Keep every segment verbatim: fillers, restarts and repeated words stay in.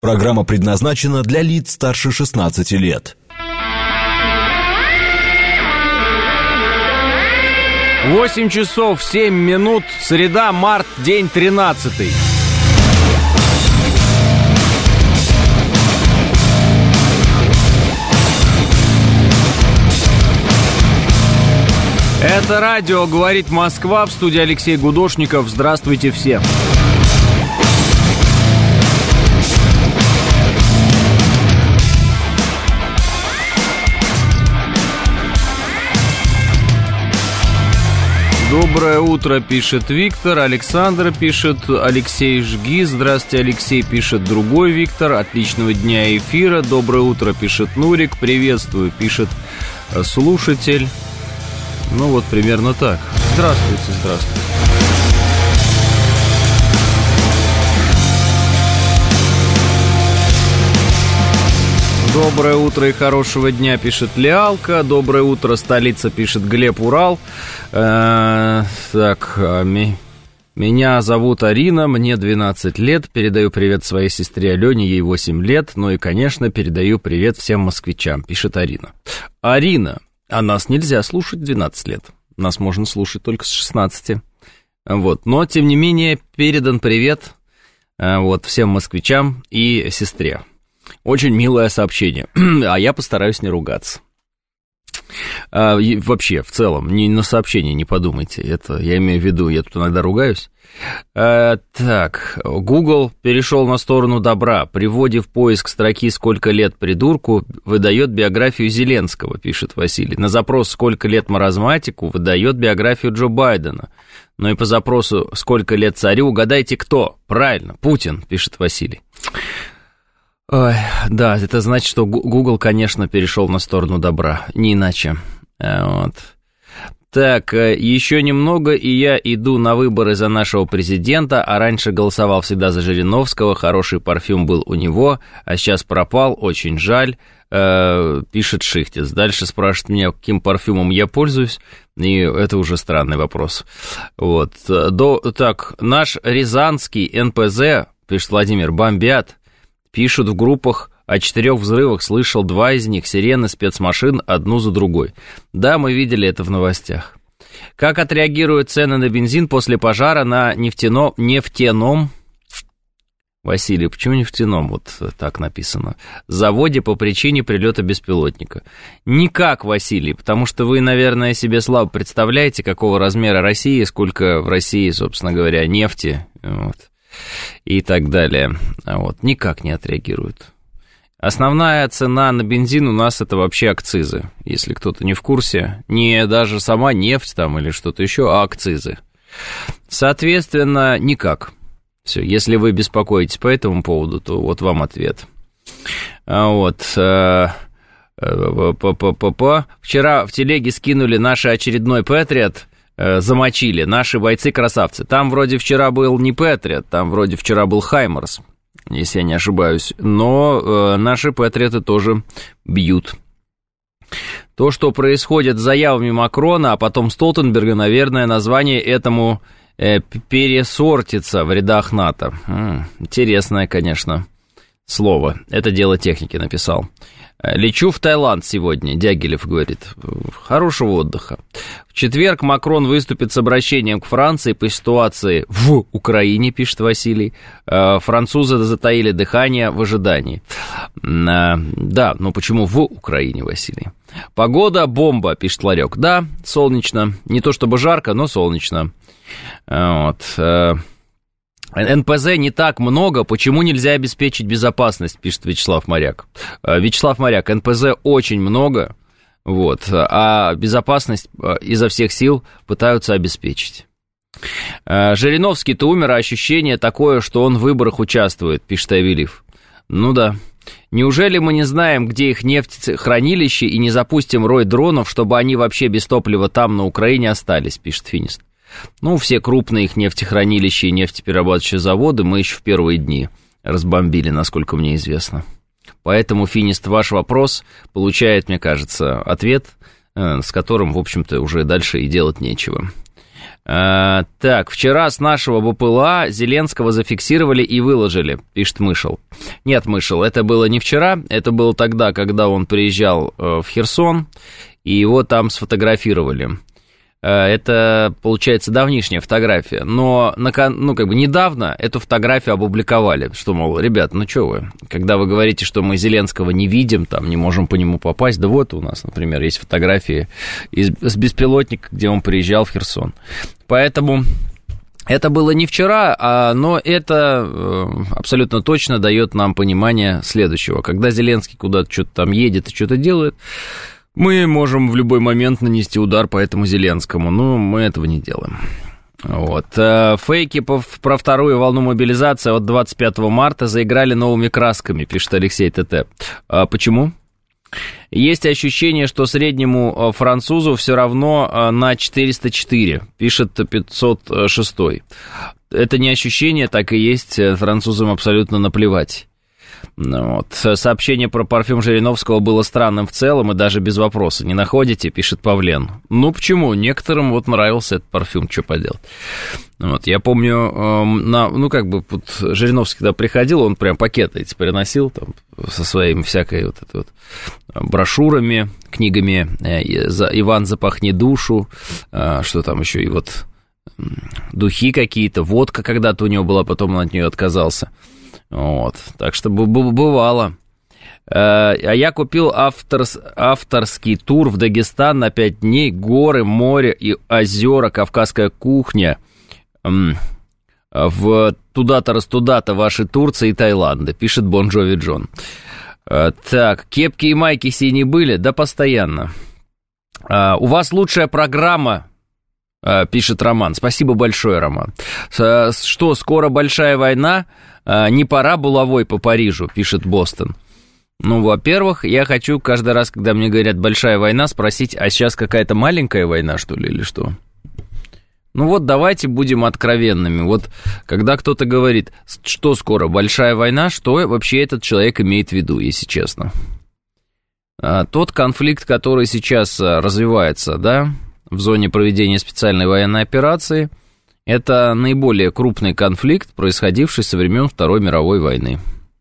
Программа предназначена для лиц старше шестнадцати лет. восемь часов семь минут, среда, март, день тринадцатый. Это радио «Говорит Москва», в студии Алексей Гудошников. Здравствуйте все. Доброе утро, пишет Виктор. Александр пишет. Алексей, жги. Здравствуйте, Алексей, пишет другой Виктор. Отличного дня эфира. Доброе утро, пишет Нурик. Приветствую, пишет слушатель. Ну вот примерно так. Здравствуйте, здравствуйте. Доброе утро и хорошего дня, пишет Леалка. Доброе утро, столица, пишет Глеб, Урал. Э, так, ми, меня зовут Арина, мне двенадцать лет. Передаю привет своей сестре Алене, ей восемь лет. Ну и, конечно, передаю привет всем москвичам, пишет Арина. Арина, а нас нельзя слушать в двенадцать лет. Нас можно слушать только с шестнадцати. Вот. Но, тем не менее, передан привет вот, всем москвичам и сестре. Очень милое сообщение, а я постараюсь не ругаться. А, и вообще, в целом, не на сообщение не подумайте, это я имею в виду, я тут иногда ругаюсь. А, так, Google перешел на сторону добра, при вводе в поиск строки «Сколько лет придурку» выдает биографию Зеленского, пишет Василий. На запрос «Сколько лет маразматику» выдает биографию Джо Байдена. Ну и по запросу «Сколько лет царю» угадайте кто? Правильно, Путин, пишет Василий. Ой, да, это значит, что Google, конечно, перешел на сторону добра, не иначе. Вот. Так, еще немного, и я иду на выборы за нашего президента, а раньше голосовал всегда за Жириновского, хороший парфюм был у него, а сейчас пропал, очень жаль, э, пишет Шихтец. Дальше спрашивает меня, каким парфюмом я пользуюсь, и это уже странный вопрос. Вот. До, так, наш рязанский эн пэ зэ, пишет Владимир, бомбят. Пишут в группах о четырех взрывах, слышал два из них, сирены спецмашин, одну за другой. Да, мы видели это в новостях. Как отреагируют цены на бензин после пожара на нефтяно, нефтяном, Василий, почему нефтяном, вот так написано, заводе по причине прилета беспилотника? Никак, Василий, потому что вы, наверное, себе слабо представляете, какого размера Россия, сколько в России, собственно говоря, нефти, вот. И так далее. Вот, никак не отреагируют. Основная цена на бензин у нас это вообще акцизы. Если кто-то не в курсе, не даже сама нефть там или что-то еще, а акцизы. Соответственно, никак. Все, если вы беспокоитесь по этому поводу, то вот вам ответ. Вот. Вчера в телеге скинули наш очередной Патриот. Замочили, наши бойцы-красавцы. Там вроде вчера был не Патриот, там вроде вчера был Хаймарс, если я не ошибаюсь. Но э, наши Патриоты тоже бьют. То, что происходит с заявами Макрона, а потом Столтенберга, наверное, название этому э, пересортится в рядах НАТО. М-м, интересное, конечно, слово. Это дело техники, написал. Лечу в Таиланд сегодня, Дягилев говорит. Хорошего отдыха. В четверг Макрон выступит с обращением к Франции по ситуации в Украине, пишет Василий. Французы затаили дыхание в ожидании. Да, но почему в Украине, Василий? Погода бомба, пишет Ларек. Да, солнечно. Не то чтобы жарко, но солнечно. Вот. эн пэ зэ не так много, почему нельзя обеспечить безопасность, пишет Вячеслав Моряк. Вячеслав Моряк, эн пэ зэ очень много, вот, а безопасность изо всех сил пытаются обеспечить. Жириновский-то умер, а ощущение такое, что он в выборах участвует, пишет Авелив. Ну да. Неужели мы не знаем, где их нефтехранилище, и не запустим рой дронов, чтобы они вообще без топлива там, на Украине, остались, пишет Финист. Ну, все крупные их нефтехранилища и нефтеперерабатывающие заводы мы еще в первые дни разбомбили, насколько мне известно. Поэтому, Финист, ваш вопрос получает, мне кажется, ответ, с которым, в общем-то, уже дальше и делать нечего. А, так, вчера с нашего БПЛА Зеленского зафиксировали и выложили, пишет Мышел. Нет, Мышел, это было не вчера, это было тогда, когда он приезжал в Херсон, и его там сфотографировали. Это, получается, давнишняя фотография, но, ну, как бы недавно эту фотографию опубликовали, что, мол, ребят, ну что вы, когда вы говорите, что мы Зеленского не видим, там, не можем по нему попасть, да вот у нас, например, есть фотографии из, с беспилотника, где он приезжал в Херсон, поэтому... Это было не вчера, а, но это э, абсолютно точно дает нам понимание следующего. Когда Зеленский куда-то что-то там едет и что-то делает, мы можем в любой момент нанести удар по этому Зеленскому, но мы этого не делаем. Вот. Фейки про вторую волну мобилизации от двадцать пятого марта заиграли новыми красками, пишет Алексей ТТ. А почему? Есть ощущение, что среднему французу все равно на четыреста четыре, пишет пятьсот шесть. Это не ощущение, так и есть, французам абсолютно наплевать. Вот. Сообщение про парфюм Жириновского было странным в целом и даже без вопроса. Не находите, пишет Павлен. Ну, почему? Некоторым вот нравился этот парфюм, что поделать. Вот. Я помню, э, на, ну, как бы, вот Жириновский когда приходил, он прям пакеты эти приносил там, со своими всякой вот этой вот брошюрами, книгами э, «Иван, запахни душу», э, что там еще, и вот э, духи какие-то, водка когда-то у него была, потом он от нее отказался. Вот, так что бывало. А я купил авторс, авторский тур в Дагестан на пять дней. Горы, море и озера, кавказская кухня. В туда-то, раз туда-то ваши Турции и Таиланды, пишет Бон Джови Джон. Так, кепки и майки синие были? Да, постоянно. У вас лучшая программа, пишет Роман. Спасибо большое, Роман. Что, скоро большая война? Не пора булавой по Парижу, пишет Бостон. Ну, во-первых, я хочу каждый раз, когда мне говорят «большая война», спросить, а сейчас какая-то маленькая война, что ли, или что? Ну вот давайте будем откровенными. Вот когда кто-то говорит, что скоро большая война, что вообще этот человек имеет в виду, если честно? Тот конфликт, который сейчас развивается, да, в зоне проведения специальной военной операции, это наиболее крупный конфликт, происходивший со времен Второй мировой войны.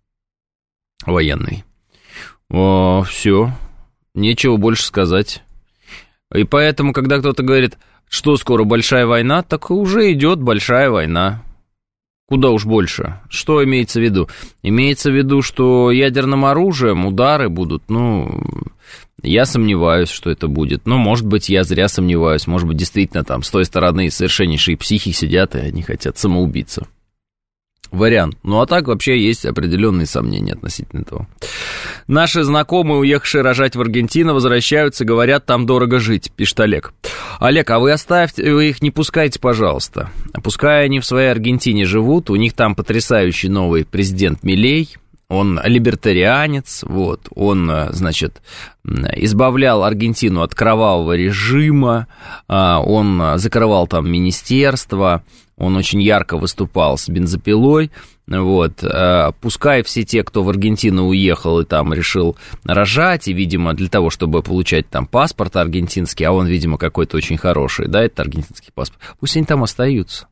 Военной. О, все. Нечего больше сказать. И поэтому, когда кто-то говорит, что скоро большая война, так уже идет большая война. Куда уж больше. Что имеется в виду? Имеется в виду, что ядерным оружием удары будут, ну... Я сомневаюсь, что это будет. Но, может быть, я зря сомневаюсь. Может быть, действительно, там, с той стороны совершеннейшие психи сидят, и они хотят самоубиться. Вариант. Ну, а так вообще есть определенные сомнения относительно этого. Наши знакомые, уехавшие рожать в Аргентину, возвращаются, говорят, там дорого жить, пишет Олег. Олег, а вы оставьте, вы их не пускайте, пожалуйста. Пускай они в своей Аргентине живут, у них там потрясающий новый президент Милей. Он либертарианец, вот, он, значит, избавлял Аргентину от кровавого режима, он закрывал там министерство, он очень ярко выступал с бензопилой, вот, пускай все те, кто в Аргентину уехал и там решил рожать, и, видимо, для того, чтобы получать там паспорт аргентинский, а он, видимо, какой-то очень хороший, да, это аргентинский паспорт, пусть они там остаются.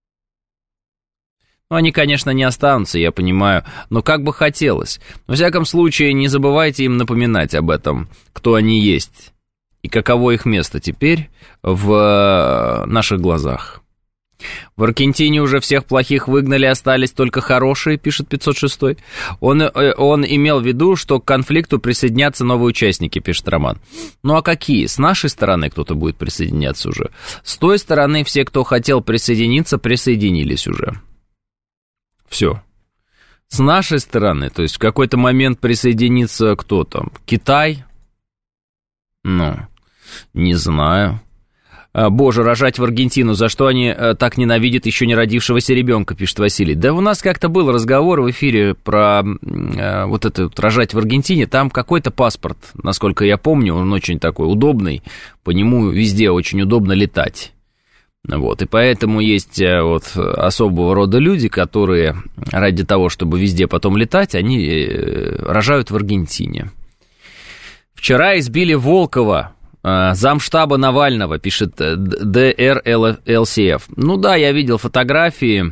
Ну, они, конечно, не останутся, я понимаю, но как бы хотелось. Во всяком случае, не забывайте им напоминать об этом, кто они есть и каково их место теперь в наших глазах. В Аргентине уже всех плохих выгнали, остались только хорошие, пишет пятьсот шесть. Он, он имел в виду, что к конфликту присоединятся новые участники, пишет Роман. Ну а какие? С нашей стороны кто-то будет присоединяться уже. С той стороны все, кто хотел присоединиться, присоединились уже. Все. С нашей стороны, то есть в какой-то момент присоединится кто там? Китай? Ну, не знаю. Боже, рожать в Аргентину, за что они так ненавидят еще не родившегося ребенка, пишет Василий. Да у нас как-то был разговор в эфире про э, вот это вот, рожать в Аргентине. Там какой-то паспорт, насколько я помню, он очень такой удобный, по нему везде очень удобно летать. Вот, и поэтому есть вот особого рода люди, которые ради того, чтобы везде потом летать, они рожают в Аргентине. Вчера избили Волкова Замштаба Навального, пишет ди эр эл си эф. Ну да, я видел фотографии,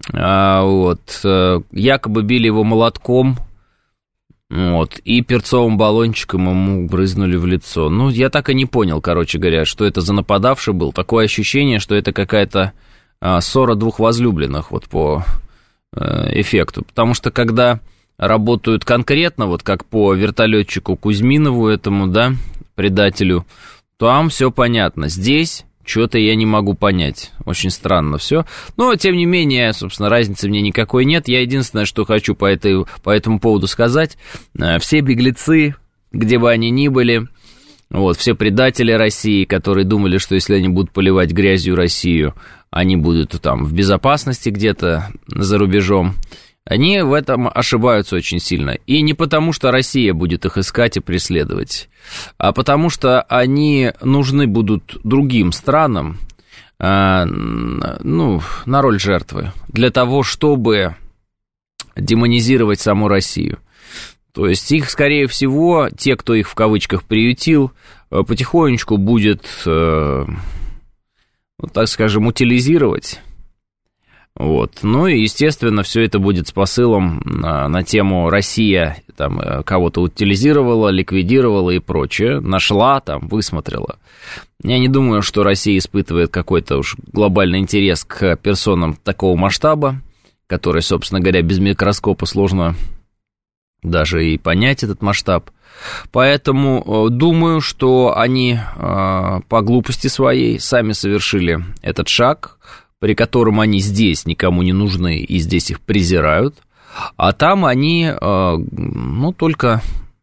вот, якобы били его молотком, вот, и перцовым баллончиком ему брызнули в лицо. Ну, я так и не понял, короче говоря, что это за нападавший был. Такое ощущение, что это какая-то ссора двух возлюбленных, вот по эффекту. Потому что когда работают конкретно, вот как по вертолетчику Кузьминову этому, да, предателю, там все понятно. Здесь что-то я не могу понять. Очень странно все. Но, тем не менее, собственно, разницы мне никакой нет. Я единственное, что хочу по, этой, по этому поводу сказать. Все беглецы, где бы они ни были, вот, все предатели России, которые думали, что если они будут поливать грязью Россию, они будут там в безопасности где-то за рубежом, они в этом ошибаются очень сильно. И не потому, что Россия будет их искать и преследовать, а потому что они нужны будут другим странам, э, ну, на роль жертвы, для того, чтобы демонизировать саму Россию. То есть их, скорее всего, те, кто их в кавычках приютил, потихонечку будет, э, ну, так скажем, утилизировать. Вот. Ну и, естественно, все это будет с посылом на, на тему «Россия там кого-то утилизировала, ликвидировала и прочее, нашла, там, высмотрела». Я не думаю, что Россия испытывает какой-то уж глобальный интерес к персонам такого масштаба, который, собственно говоря, без микроскопа сложно даже и понять этот масштаб. Поэтому думаю, что они по глупости своей сами совершили этот шаг, при котором они здесь никому не нужны и здесь их презирают, а там они, ну, только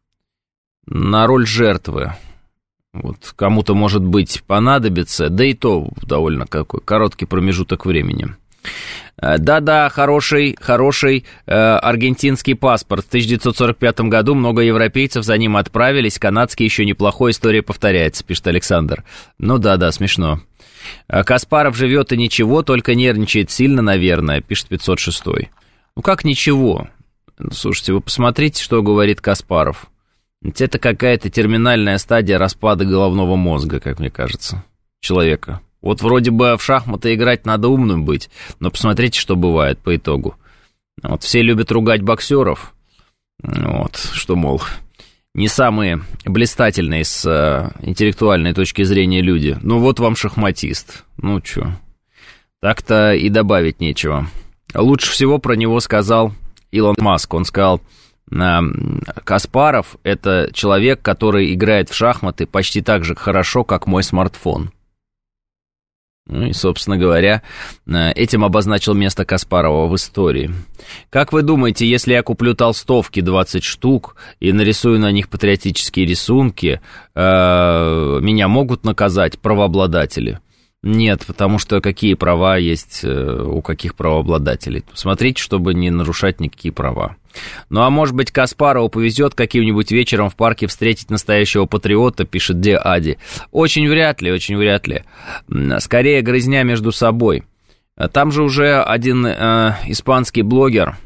на роль жертвы. Вот кому-то, может быть, понадобится, да и то довольно какой короткий промежуток времени. Да-да, хороший, хороший э, аргентинский паспорт. В тысяча девятьсот сорок пятом году много европейцев за ним отправились. Канадский еще неплохой, история повторяется, пишет Александр. Ну да-да, смешно. Каспаров живет и ничего, только нервничает сильно, наверное, пишет пятьсот шестой. Ну как ничего? Слушайте, вы посмотрите, что говорит Каспаров. Ведь это какая-то терминальная стадия распада головного мозга, как мне кажется, человека. Вот вроде бы в шахматы играть надо умным быть, но посмотрите, что бывает по итогу. Вот все любят ругать боксеров, вот, что, мол, не самые блистательные с э, интеллектуальной точки зрения люди. Ну вот вам шахматист, ну чё, так-то и добавить нечего. Лучше всего про него сказал Илон Маск, он сказал: Каспаров — это человек, который играет в шахматы почти так же хорошо, как мой смартфон. Ну и, собственно говоря, этим обозначил место Каспарова в истории. Как вы думаете, если я куплю толстовки двадцать штук и нарисую на них патриотические рисунки, меня могут наказать правообладатели? Нет, потому что какие права есть у каких правообладателей? Смотрите, чтобы не нарушать никакие права. Ну а может быть, Каспарову повезет каким-нибудь вечером в парке встретить настоящего патриота, пишет Де Ади. Очень вряд ли, очень вряд ли. Скорее грызня между собой. Там же уже один э, испанский блогер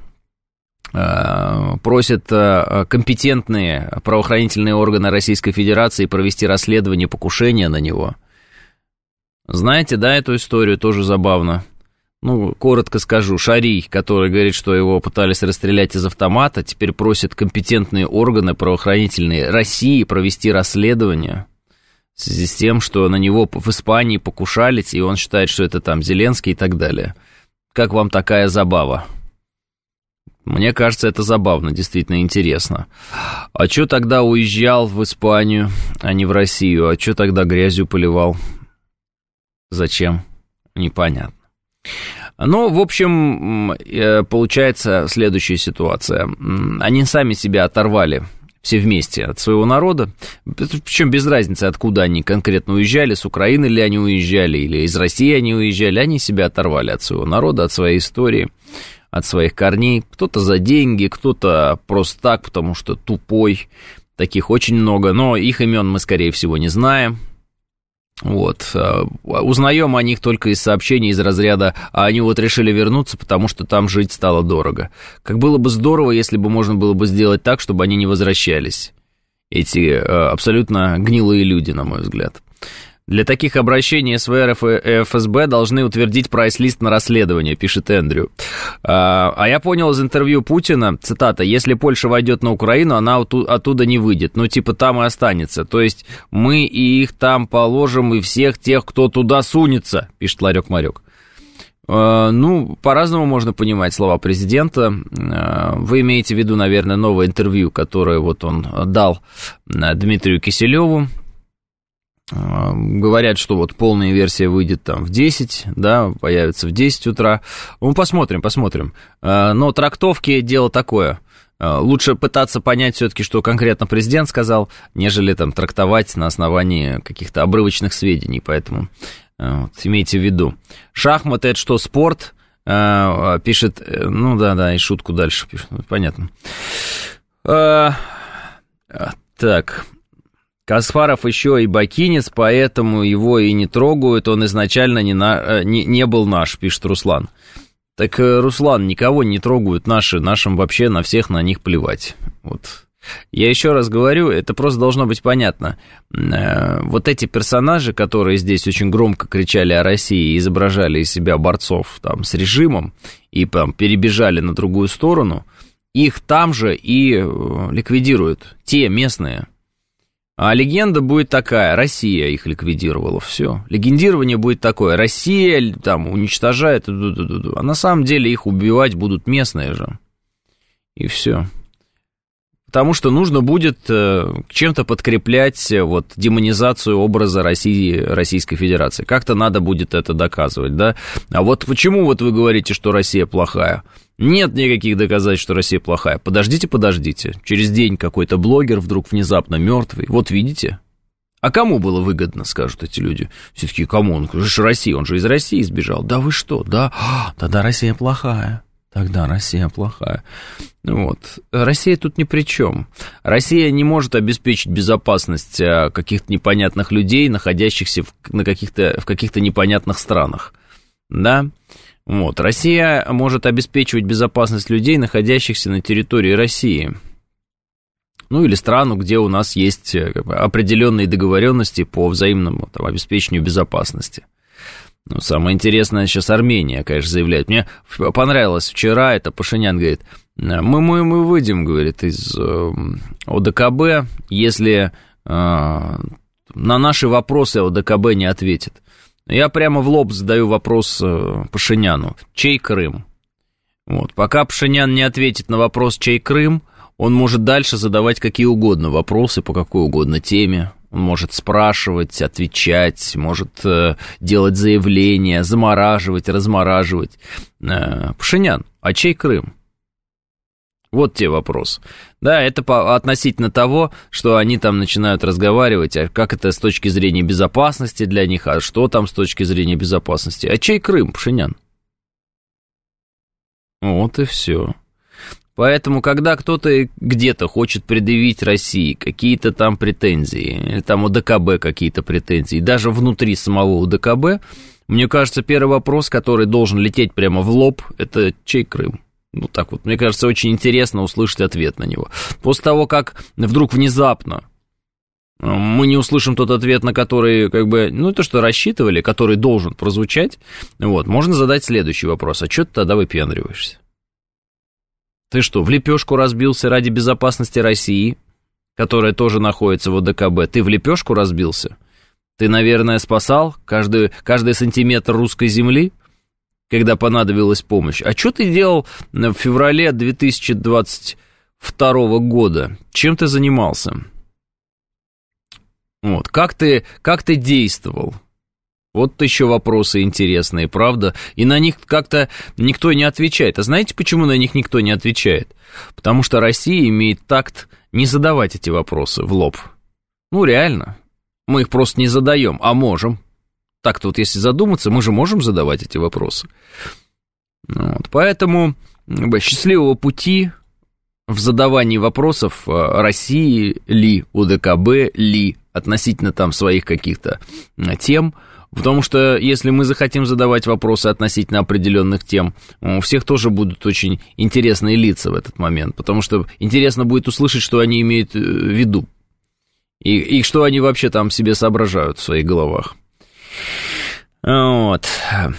э, просит э, компетентные правоохранительные органы Российской Федерации провести расследование покушения на него. Знаете, да, эту историю тоже забавно. Ну, коротко скажу, Шарий, который говорит, что его пытались расстрелять из автомата, теперь просит компетентные органы правоохранительные России провести расследование в связи с тем, что на него в Испании покушались, и он считает, что это там Зеленский и так далее. Как вам такая забава? Мне кажется, это забавно, действительно интересно. А чё тогда уезжал в Испанию, а не в Россию? А чё тогда грязью поливал? Зачем? Непонятно. Ну, в общем, получается следующая ситуация. Они сами себя оторвали все вместе от своего народа, причем без разницы, откуда они конкретно уезжали, с Украины ли они уезжали, или из России они уезжали, они себя оторвали от своего народа, от своей истории, от своих корней. Кто-то за деньги, кто-то просто так, потому что тупой, таких очень много, но их имен мы, скорее всего, не знаем. Вот. Узнаем о них только из сообщений из разряда: а они вот решили вернуться, потому что там жить стало дорого. Как было бы здорово, если бы можно было бы сделать так, чтобы они не возвращались. эти абсолютно гнилые люди, на мой взгляд. Для таких обращений СВР и ФСБ должны утвердить прайс-лист на расследование, пишет Эндрю. А, а я понял из интервью Путина, цитата, «Если Польша войдет на Украину, она оттуда не выйдет. Ну, типа, там и останется. То есть мы и их там положим, и всех тех, кто туда сунется», пишет Ларек-Марек. А, ну, по-разному можно понимать слова президента. А, вы имеете в виду, наверное, новое интервью, которое вот он дал Дмитрию Киселеву. Говорят, что вот полная версия выйдет там в десять, да, появится в десять утра. Ну, посмотрим, посмотрим. Но трактовки дело такое. Лучше пытаться понять все-таки, что конкретно президент сказал, нежели там трактовать на основании каких-то обрывочных сведений. Поэтому вот, имейте в виду. Шахматы — это что, спорт? Пишет, ну да-да, и шутку дальше пишет, понятно. Так... Каспаров еще и бакинец, поэтому его и не трогают, он изначально не, на, не, не был наш, пишет Руслан. Так, Руслан, никого не трогают наши, нашим вообще на всех на них плевать. Вот. Я еще раз говорю, это просто должно быть понятно. Вот эти персонажи, которые здесь очень громко кричали о России и изображали из себя борцов там, с режимом и там, перебежали на другую сторону, их там же и ликвидируют, те местные. А легенда будет такая, Россия их ликвидировала, все. Легендирование будет такое, Россия там уничтожает, а на самом деле их убивать будут местные же. И все. Потому что нужно будет чем-то подкреплять вот, демонизацию образа России, Российской Федерации. Как-то надо будет это доказывать, да? А вот почему вот вы говорите, что Россия плохая? Нет никаких доказательств, что Россия плохая. Подождите, подождите. Через день какой-то блогер вдруг внезапно мертвый. Вот видите? А кому было выгодно, скажут эти люди? Все таки кому? Он же Россия, он же из России сбежал. Да вы что? Да, тогда Россия плохая. Тогда Россия плохая. Вот. Россия тут ни при чем. Россия не может обеспечить безопасность каких-то непонятных людей, находящихся в, на каких-то, в каких-то непонятных странах. Да? Вот. Россия может обеспечивать безопасность людей, находящихся на территории России. Ну, или страну, где у нас есть как бы, определенные договоренности по взаимному там, обеспечению безопасности. Ну, самое интересное сейчас Армения, конечно, заявляет. Мне понравилось вчера, это Пашинян говорит, мы, мы, мы выйдем, говорит, из э, ОДКБ, если э, на наши вопросы ОДКБ не ответит. Я прямо в лоб задаю вопрос э, Пашиняну. Чей Крым? Вот. Пока Пашинян не ответит на вопрос, чей Крым, он может дальше задавать какие угодно вопросы по какой угодно теме. Он может спрашивать, отвечать, может э, делать заявления, замораживать, размораживать. Э, Пашинян, а чей Крым? Вот те вопросы. Да, это по, относительно того, что они там начинают разговаривать, а как это с точки зрения безопасности для них, а что там с точки зрения безопасности. А чей Крым, Пашинян? Вот и все. Поэтому, когда кто-то где-то хочет предъявить России какие-то там претензии, или там ОДКБ какие-то претензии, даже внутри самого ОДКБ, мне кажется, первый вопрос, который должен лететь прямо в лоб, это чей Крым? Ну, так вот, мне кажется, очень интересно услышать ответ на него. После того, как вдруг внезапно мы не услышим тот ответ, на который, как бы, ну, то, что рассчитывали, который должен прозвучать, вот, можно задать следующий вопрос. А что ты тогда выпендриваешься? Ты что, в лепешку разбился ради безопасности России, которая тоже находится в ОДКБ? Ты в лепешку разбился? Ты, наверное, спасал каждый, каждый сантиметр русской земли, когда понадобилась помощь? А что ты делал в феврале две тысячи двадцать второго года? Чем ты занимался? Вот, как ты, как ты действовал? Вот еще вопросы интересные, правда? И на них как-то никто не отвечает. А знаете, почему на них никто не отвечает? Потому что Россия имеет такт не задавать эти вопросы в лоб. Ну, реально. Мы их просто не задаем, а можем. Так-то вот, если задуматься, мы же можем задавать эти вопросы. Вот, поэтому счастливого пути в задавании вопросов России ли, ОДКБ ли, относительно там своих каких-то тем. Потому что если мы захотим задавать вопросы относительно определенных тем, у всех тоже будут очень интересные лица в этот момент, потому что интересно будет услышать, что они имеют в виду. И, и что они вообще там себе соображают в своих головах. Вот.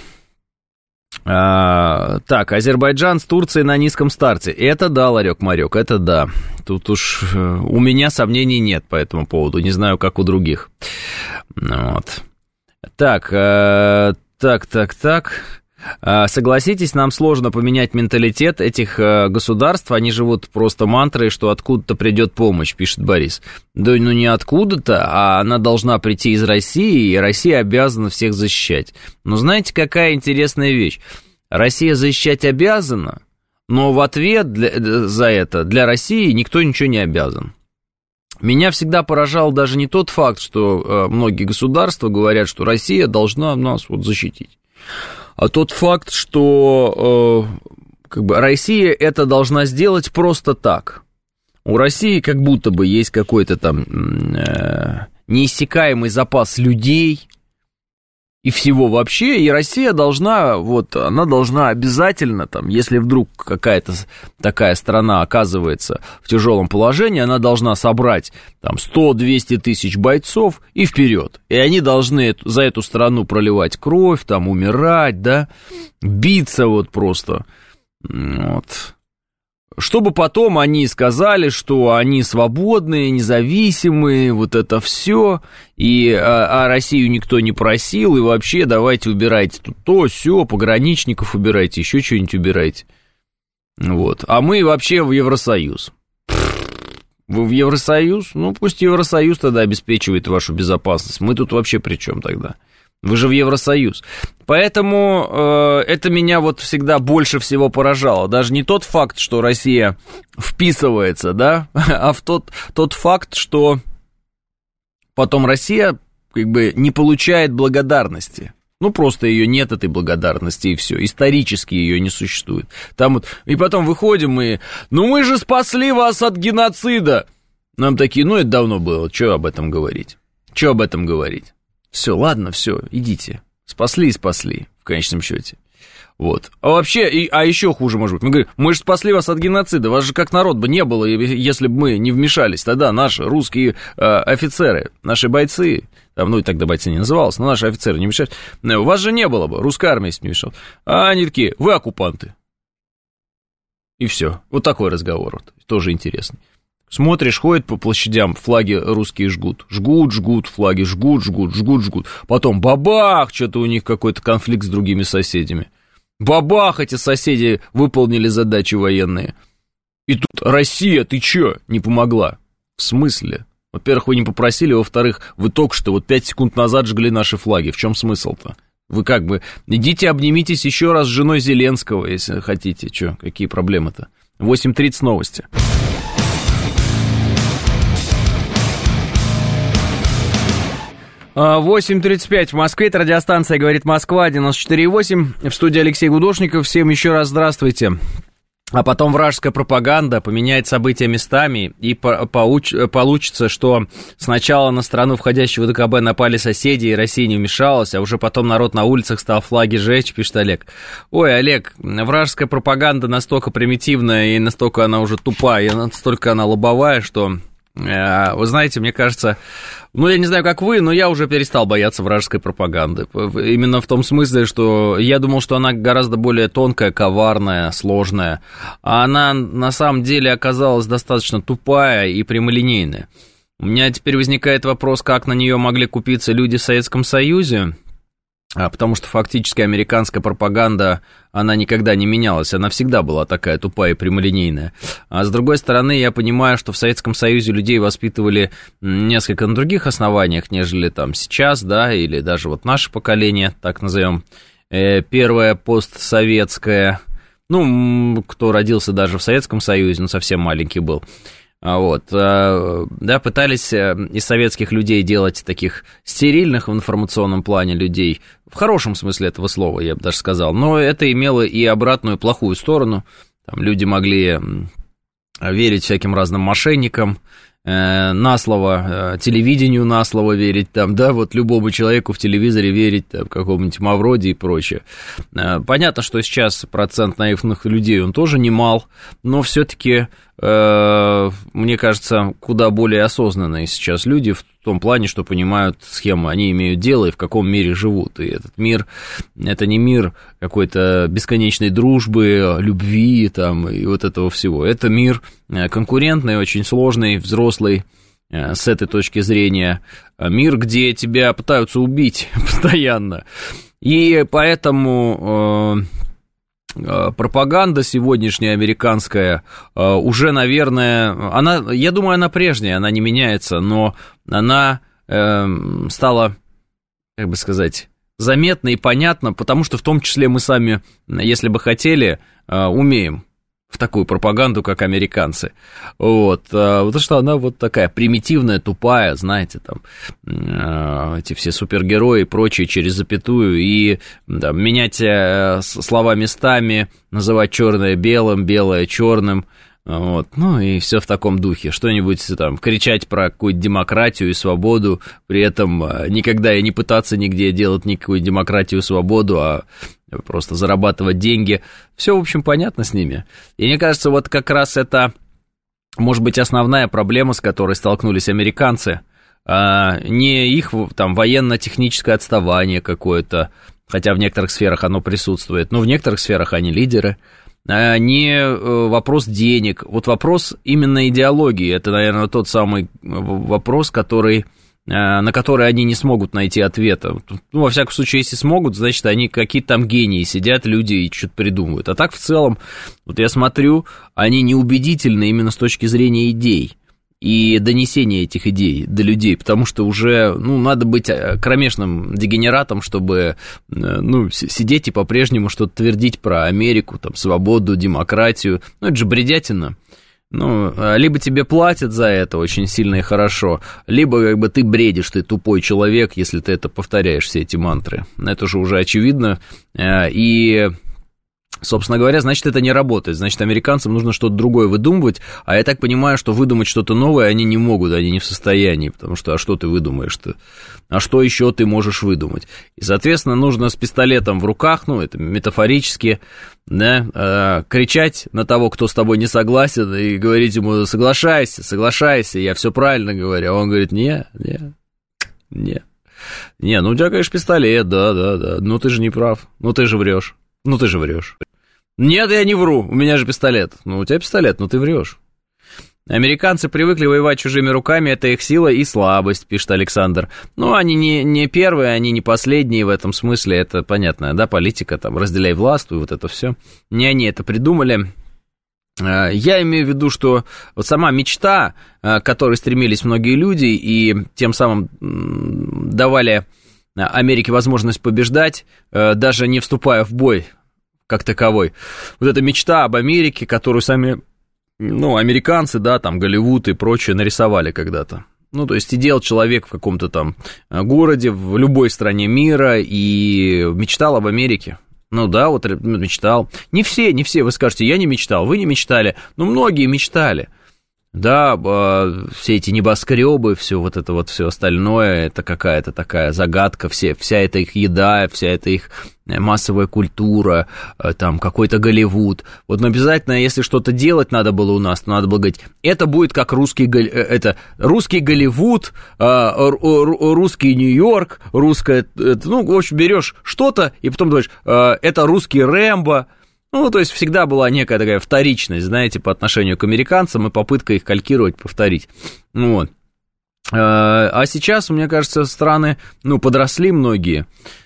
А, так, Азербайджан с Турцией на низком старте. Это да, ларек-марек, это да. Тут уж у меня сомнений нет по этому поводу. Не знаю, как у других. Вот. Так, а, так, так, так. А, согласитесь, нам сложно поменять менталитет этих а, государств. Они живут просто мантрой, что откуда-то придет помощь, пишет Борис. Да ну не откуда-то, а она должна прийти из России, и Россия обязана всех защищать. Но знаете, какая интересная вещь? Россия защищать обязана, но в ответ для, за это для России никто ничего не обязан. Меня всегда поражал даже не тот факт, что а, многие государства говорят, что Россия должна нас вот защитить. А тот факт, что э, как бы Россия это должна сделать просто так. У России как будто бы есть какой-то там э, неиссякаемый запас людей и всего вообще, и Россия должна, вот, она должна обязательно, там, если вдруг какая-то такая страна оказывается в тяжелом положении, она должна собрать там сто-двести тысяч бойцов и вперед. И они должны за эту страну проливать кровь, там, умирать, да, биться вот просто, вот. Чтобы потом они сказали, что они свободные, независимые, вот это все, и а, а Россию никто не просил, и вообще давайте убирайте тут то, сё, пограничников убирайте, еще что-нибудь убирайте. Вот. А мы вообще в Евросоюз. Вы в Евросоюз? Ну, пусть Евросоюз тогда обеспечивает вашу безопасность. Мы тут вообще при чем тогда? Вы же в Евросоюз. Поэтому э, это меня вот всегда больше всего поражало. Даже не тот факт, что Россия вписывается, да, а в тот, тот факт, что потом Россия как бы не получает благодарности. Ну, просто ее нет, этой благодарности, и все. Исторически ее не существует. Там вот, и потом выходим и... Ну, мы же спасли вас от геноцида! Нам такие, ну, это давно было, что об этом говорить? Что об этом говорить? Все, ладно, все, идите. Спасли и спасли, в конечном счете. Вот. А вообще, и, а еще хуже, может быть. Мы говорим, мы же спасли вас от геноцида. Вас же как народ бы не было, если бы мы не вмешались. Тогда наши русские э, офицеры, наши бойцы, там, ну и тогда бойцы не называлось, но наши офицеры не вмешались. Вас же не было бы, русская армия если не мешала. А они такие, вы оккупанты. И все. Вот такой разговор. Вот. Тоже интересный. Смотришь, ходят по площадям, флаги русские жгут. Жгут, жгут, флаги жгут, жгут, жгут, жгут. Потом бабах, что-то у них какой-то конфликт с другими соседями. Бабах, эти соседи выполнили задачи военные. И тут Россия, ты чё, не помогла? В смысле? Во-первых, вы не попросили, во-вторых, вы только что вот пять секунд назад жгли наши флаги. В чем смысл-то? Вы как бы, идите обнимитесь еще раз с женой Зеленского, если хотите. Чё, какие проблемы-то? восемь тридцать новости. восемь тридцать пять в Москве, это радиостанция «Говорит Москва», девяносто четыре и восемь, в студии Алексей Гудошников, всем еще раз здравствуйте. А потом вражеская пропаганда поменяет события местами, и поуч- получится, что сначала на страну, входящую в ВДКБ, напали соседи, и Россия не вмешалась, а уже потом народ на улицах стал флаги жечь, пишет Олег. Ой, Олег, вражеская пропаганда настолько примитивная, и настолько она уже тупая, и настолько она лобовая, что... Вы знаете, мне кажется, ну, я не знаю, как вы, но я уже перестал бояться вражеской пропаганды. Именно в том смысле, что я думал, что она гораздо более тонкая, коварная, сложная. А она на самом деле оказалась достаточно тупая и прямолинейная. У меня теперь возникает вопрос, как на нее могли купиться люди в Советском Союзе. Потому что фактически американская пропаганда, она никогда не менялась, она всегда была такая тупая и прямолинейная. А с другой стороны, я понимаю, что в Советском Союзе людей воспитывали несколько на других основаниях, нежели там сейчас, да, или даже вот наше поколение, так назовем, первое постсоветское, ну, кто родился даже в Советском Союзе, но совсем маленький был. Вот, да, пытались из советских людей делать таких стерильных в информационном плане людей, в хорошем смысле этого слова, я бы даже сказал, но это имело и обратную плохую сторону, там люди могли верить всяким разным мошенникам, на слово, телевидению на слово верить, там, да, вот любому человеку в телевизоре верить, там, какому-нибудь Мавроди и прочее. Понятно, что сейчас процент наивных людей, он тоже немал, но все-таки мне кажется, куда более осознанные сейчас люди в том плане, что понимают схему, они имеют дело и в каком мире живут. И этот мир, это не мир какой-то бесконечной дружбы, любви там, и вот этого всего. Это мир конкурентный, очень сложный, взрослый, с этой точки зрения. Мир, где тебя пытаются убить постоянно. И поэтому... пропаганда сегодняшняя американская уже, наверное, она, я думаю, она прежняя, она не меняется, но она э, стала, как бы сказать, заметна и понятна, потому что в том числе мы сами, если бы хотели, э, умеем в такую пропаганду, как американцы. Вот, потому что она вот такая примитивная, тупая, знаете, там, эти все супергерои и прочие через запятую, и да, менять слова местами, называть черное белым, белое черным, вот, ну и все в таком духе, что-нибудь там, кричать про какую-то демократию и свободу, при этом никогда и не пытаться нигде делать никакую демократию и свободу, а просто зарабатывать деньги. Все, в общем, понятно с ними. И мне кажется, вот как раз это, может быть, основная проблема, с которой столкнулись американцы. А, не их там военно-техническое отставание какое-то, хотя в некоторых сферах оно присутствует, но в некоторых сферах они лидеры. А, не вопрос денег, вот вопрос именно идеологии. Это, наверное, тот самый вопрос, который... на которые они не смогут найти ответа. Ну, во всяком случае, если смогут, значит, они какие-то там гении сидят, люди и что-то придумывают. А так, в целом, вот я смотрю, они неубедительны именно с точки зрения идей и донесения этих идей до людей, потому что уже, ну, надо быть кромешным дегенератом, чтобы, ну, сидеть и по-прежнему что-то твердить про Америку, там, свободу, демократию. Ну, это же бредятина. Ну, либо тебе платят за это очень сильно и хорошо, либо как бы ты бредишь, ты тупой человек, если ты это повторяешь, все эти мантры. Это же уже очевидно. И, собственно говоря, значит, это не работает. Значит, американцам нужно что-то другое выдумывать, а я так понимаю, что выдумать что-то новое они не могут, они не в состоянии, потому что, а что ты выдумаешь-то? А что еще ты можешь выдумать? И, соответственно, нужно с пистолетом в руках, ну, это метафорически, да, э, кричать на того, кто с тобой не согласен, и говорить ему: соглашайся, соглашайся, я все правильно говорю. А он говорит: не, не, не, не, ну у тебя, конечно, пистолет, да, да, да, но ты же не прав, ну ты же врешь, ну ты же врешь. Нет, я не вру, у меня же пистолет. Ну, у тебя пистолет, но ты врешь. Американцы привыкли воевать чужими руками, это их сила и слабость, пишет Александр. Ну, они не, не первые, они не последние в этом смысле, это понятно, да, политика, там, разделяй властвуй, вот это все. Не они это придумали. Я имею в виду, что вот сама мечта, к которой стремились многие люди и тем самым давали Америке возможность побеждать, даже не вступая в бой как таковой. Вот эта мечта об Америке, которую сами... Ну, американцы, да, там, Голливуд и прочее нарисовали когда-то. Ну, то есть сидел человек в каком-то там городе, в любой стране мира и мечтал об Америке. Ну, да, вот мечтал. Не все, не все, вы скажете, я не мечтал, вы не мечтали, но многие мечтали. Да, все эти небоскребы, все вот это вот, все остальное, это какая-то такая загадка, все, вся эта их еда, вся эта их массовая культура, там, какой-то Голливуд. Вот, но обязательно, если что-то делать надо было у нас, то надо было говорить, это будет как русский, это, русский Голливуд, русский Нью-Йорк, русское, ну, в общем, берешь что-то, и потом говоришь, это русский Рэмбо. Ну, то есть всегда была некая такая вторичность, знаете, по отношению к американцам и попытка их калькировать, повторить. Вот. А сейчас, мне кажется, страны, ну, подросли многие,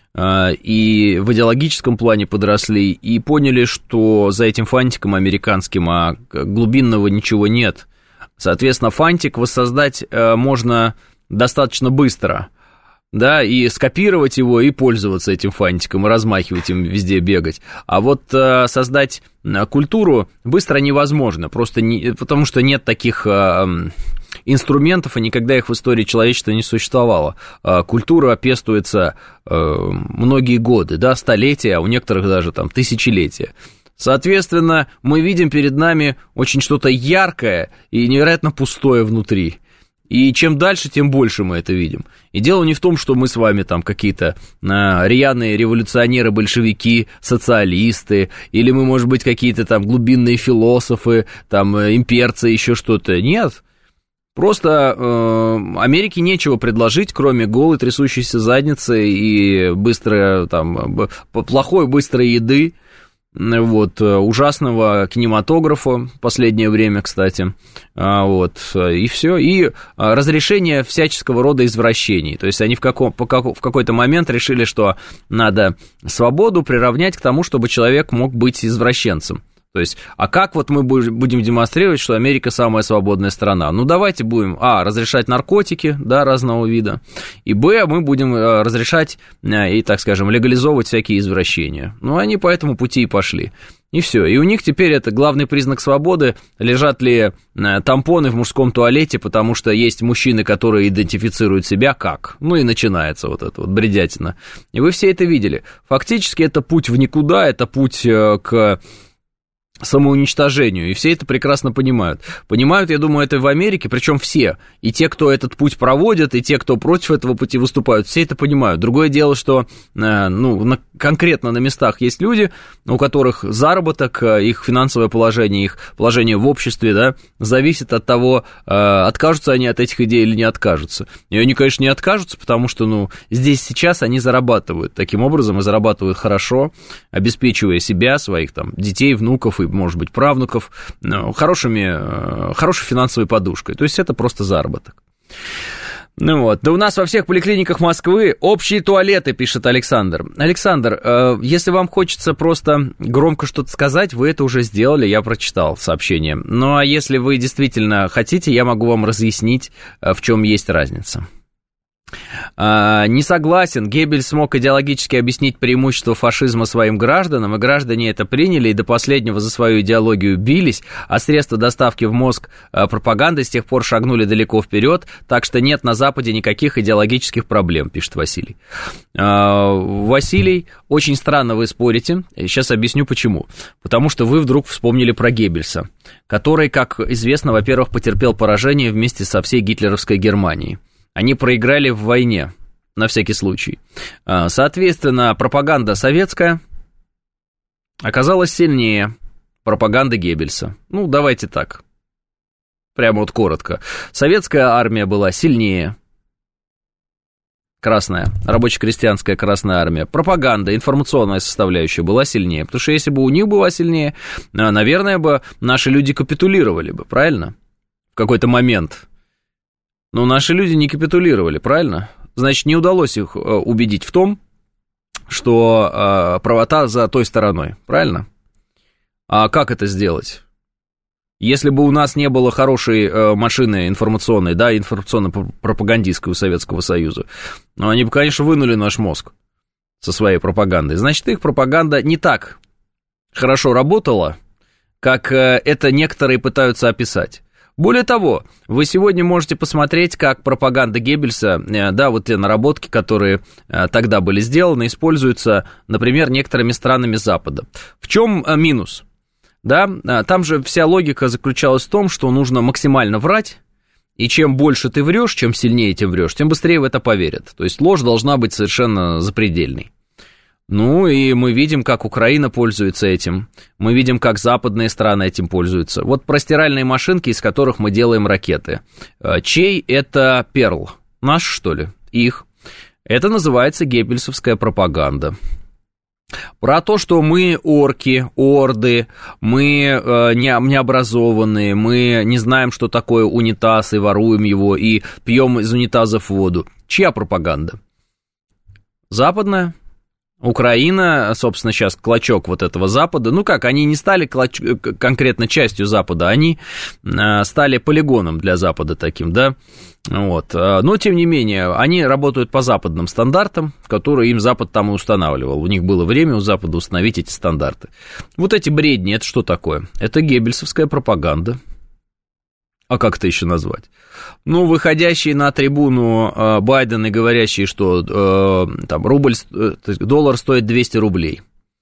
и в идеологическом плане подросли, и поняли, что за этим фантиком американским, а глубинного ничего нет. Соответственно, фантик воссоздать можно достаточно быстро. Да, и скопировать его, и пользоваться этим фантиком, и размахивать им, везде бегать. А вот э, создать культуру быстро невозможно, просто не, потому что нет таких э, инструментов, и никогда их в истории человечества не существовало. Э, культура пестуется э, многие годы, да, столетия, а у некоторых даже там тысячелетия. Соответственно, мы видим перед нами очень что-то яркое и невероятно пустое внутри. И чем дальше, тем больше мы это видим. И дело не в том, что мы с вами там какие-то а, рьяные революционеры, большевики, социалисты, или мы, может быть, какие-то там глубинные философы, там имперцы, еще что-то. Нет. Просто э, Америке нечего предложить, кроме голой трясущейся задницы и быстрой, там, плохой быстрой еды, вот, ужасного кинематографа в последнее время, кстати, вот, и все, и разрешение всяческого рода извращений. То есть они в, каком, в какой-то момент решили, что надо свободу приравнять к тому, чтобы человек мог быть извращенцем. То есть, а как вот мы будем демонстрировать, что Америка самая свободная страна? Ну, давайте будем, а, разрешать наркотики, да, разного вида, и, б, мы будем разрешать и, так скажем, легализовывать всякие извращения. Ну, они по этому пути и пошли. И все. И у них теперь это главный признак свободы, лежат ли тампоны в мужском туалете, потому что есть мужчины, которые идентифицируют себя как. Ну, и начинается вот это вот бредятина. И вы все это видели. Фактически это путь в никуда, это путь к самоуничтожению, и все это прекрасно понимают. Понимают, я думаю, это в Америке, причем все, и те, кто этот путь проводят, и те, кто против этого пути выступают, все это понимают. Другое дело, что э, ну, на, конкретно на местах есть люди, у которых заработок, их финансовое положение, их положение в обществе, да, зависит от того, э, откажутся они от этих идей или не откажутся. И они, конечно, не откажутся, потому что, ну, здесь сейчас они зарабатывают таким образом, и зарабатывают хорошо, обеспечивая себя, своих там детей, внуков и, может быть, правнуков хорошими, хорошей финансовой подушкой. То есть это просто заработок. Ну вот. Да у нас во всех поликлиниках Москвы общие туалеты, пишет Александр. Александр, э, если вам хочется просто громко что-то сказать, вы это уже сделали, я прочитал сообщение. Ну а если вы действительно хотите, я могу вам разъяснить, в чем есть разница. А, не согласен, Геббельс смог идеологически объяснить преимущество фашизма своим гражданам, и граждане это приняли и до последнего за свою идеологию бились, а средства доставки в мозг а, пропаганды с тех пор шагнули далеко вперед, так что нет на Западе никаких идеологических проблем, пишет Василий. а, Василий, очень странно вы спорите, сейчас объясню почему. Потому что вы вдруг вспомнили про Геббельса, который, как известно, во-первых, потерпел поражение вместе со всей гитлеровской Германией. Они проиграли в войне, на всякий случай. Соответственно, пропаганда советская оказалась сильнее пропаганды Геббельса. Ну, давайте так, прямо вот коротко. Советская армия была сильнее. Красная, рабоче-крестьянская Красная армия. Пропаганда, информационная составляющая была сильнее. Потому что если бы у них была сильнее, наверное, бы наши люди капитулировали бы, правильно? В какой-то момент. Но наши люди не капитулировали, правильно? Значит, не удалось их убедить в том, что э, правота за той стороной, правильно? А как это сделать? Если бы у нас не было хорошей э, машины информационной, да, информационно-пропагандистской у Советского Союза, ну, они бы, конечно, вынули наш мозг со своей пропагандой. Значит, их пропаганда не так хорошо работала, как э, это некоторые пытаются описать. Более того, вы сегодня можете посмотреть, как пропаганда Геббельса, да, вот те наработки, которые тогда были сделаны, используются, например, некоторыми странами Запада. В чем минус? Да, там же вся логика заключалась в том, что нужно максимально врать, и чем больше ты врешь, чем сильнее ты врешь, тем быстрее в это поверят. То есть ложь должна быть совершенно запредельной. Ну, и мы видим, как Украина пользуется этим, мы видим, как западные страны этим пользуются. Вот про стиральные машинки, из которых мы делаем ракеты. Чей это перл? Наш, что ли? Их. Это называется геббельсовская пропаганда. Про то, что мы орки, орды, мы э, не, необразованные, мы не знаем, что такое унитаз, и воруем его, и пьем из унитазов воду. Чья пропаганда? Западная. Украина, собственно, сейчас клочок вот этого Запада, ну как, они не стали клоч... конкретно частью Запада, они стали полигоном для Запада таким, да, вот, но тем не менее, они работают по западным стандартам, которые им Запад там и устанавливал, у них было время у Запада установить эти стандарты. Вот эти бредни, это что такое? Это геббельсовская пропаганда. А как это еще назвать? Ну, выходящие на трибуну э, Байден и говорящие, что э, там рубль, э, доллар стоит двести рублей.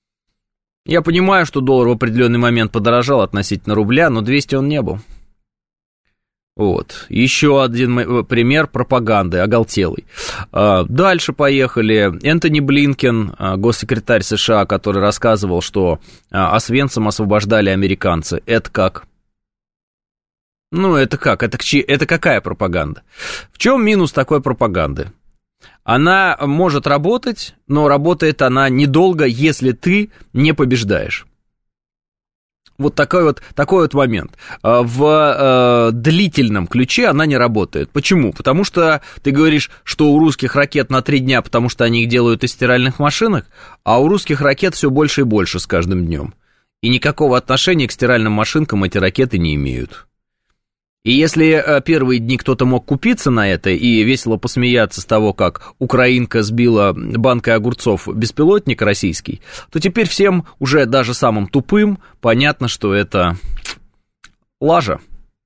Я понимаю, что доллар в определенный момент подорожал относительно рубля, но двести он не был. Вот, еще один пример пропаганды, оголтелый. Дальше поехали. Энтони Блинкен, госсекретарь США, который рассказывал, что Освенцим освобождали американцы. Это как? Ну, это как? Это, это какая пропаганда? В чем минус такой пропаганды? Она может работать, но работает она недолго, если ты не побеждаешь. Вот такой вот, такой вот момент. В э, длительном ключе она не работает. Почему? Потому что ты говоришь, что у русских ракет на три дня, потому что они их делают из стиральных машинок, а у русских ракет все больше и больше с каждым днем. И никакого отношения к стиральным машинкам эти ракеты не имеют. И если первые дни кто-то мог купиться на это и весело посмеяться с того, как украинка сбила банкой огурцов беспилотник российский, то теперь всем, уже даже самым тупым, понятно, что это лажа.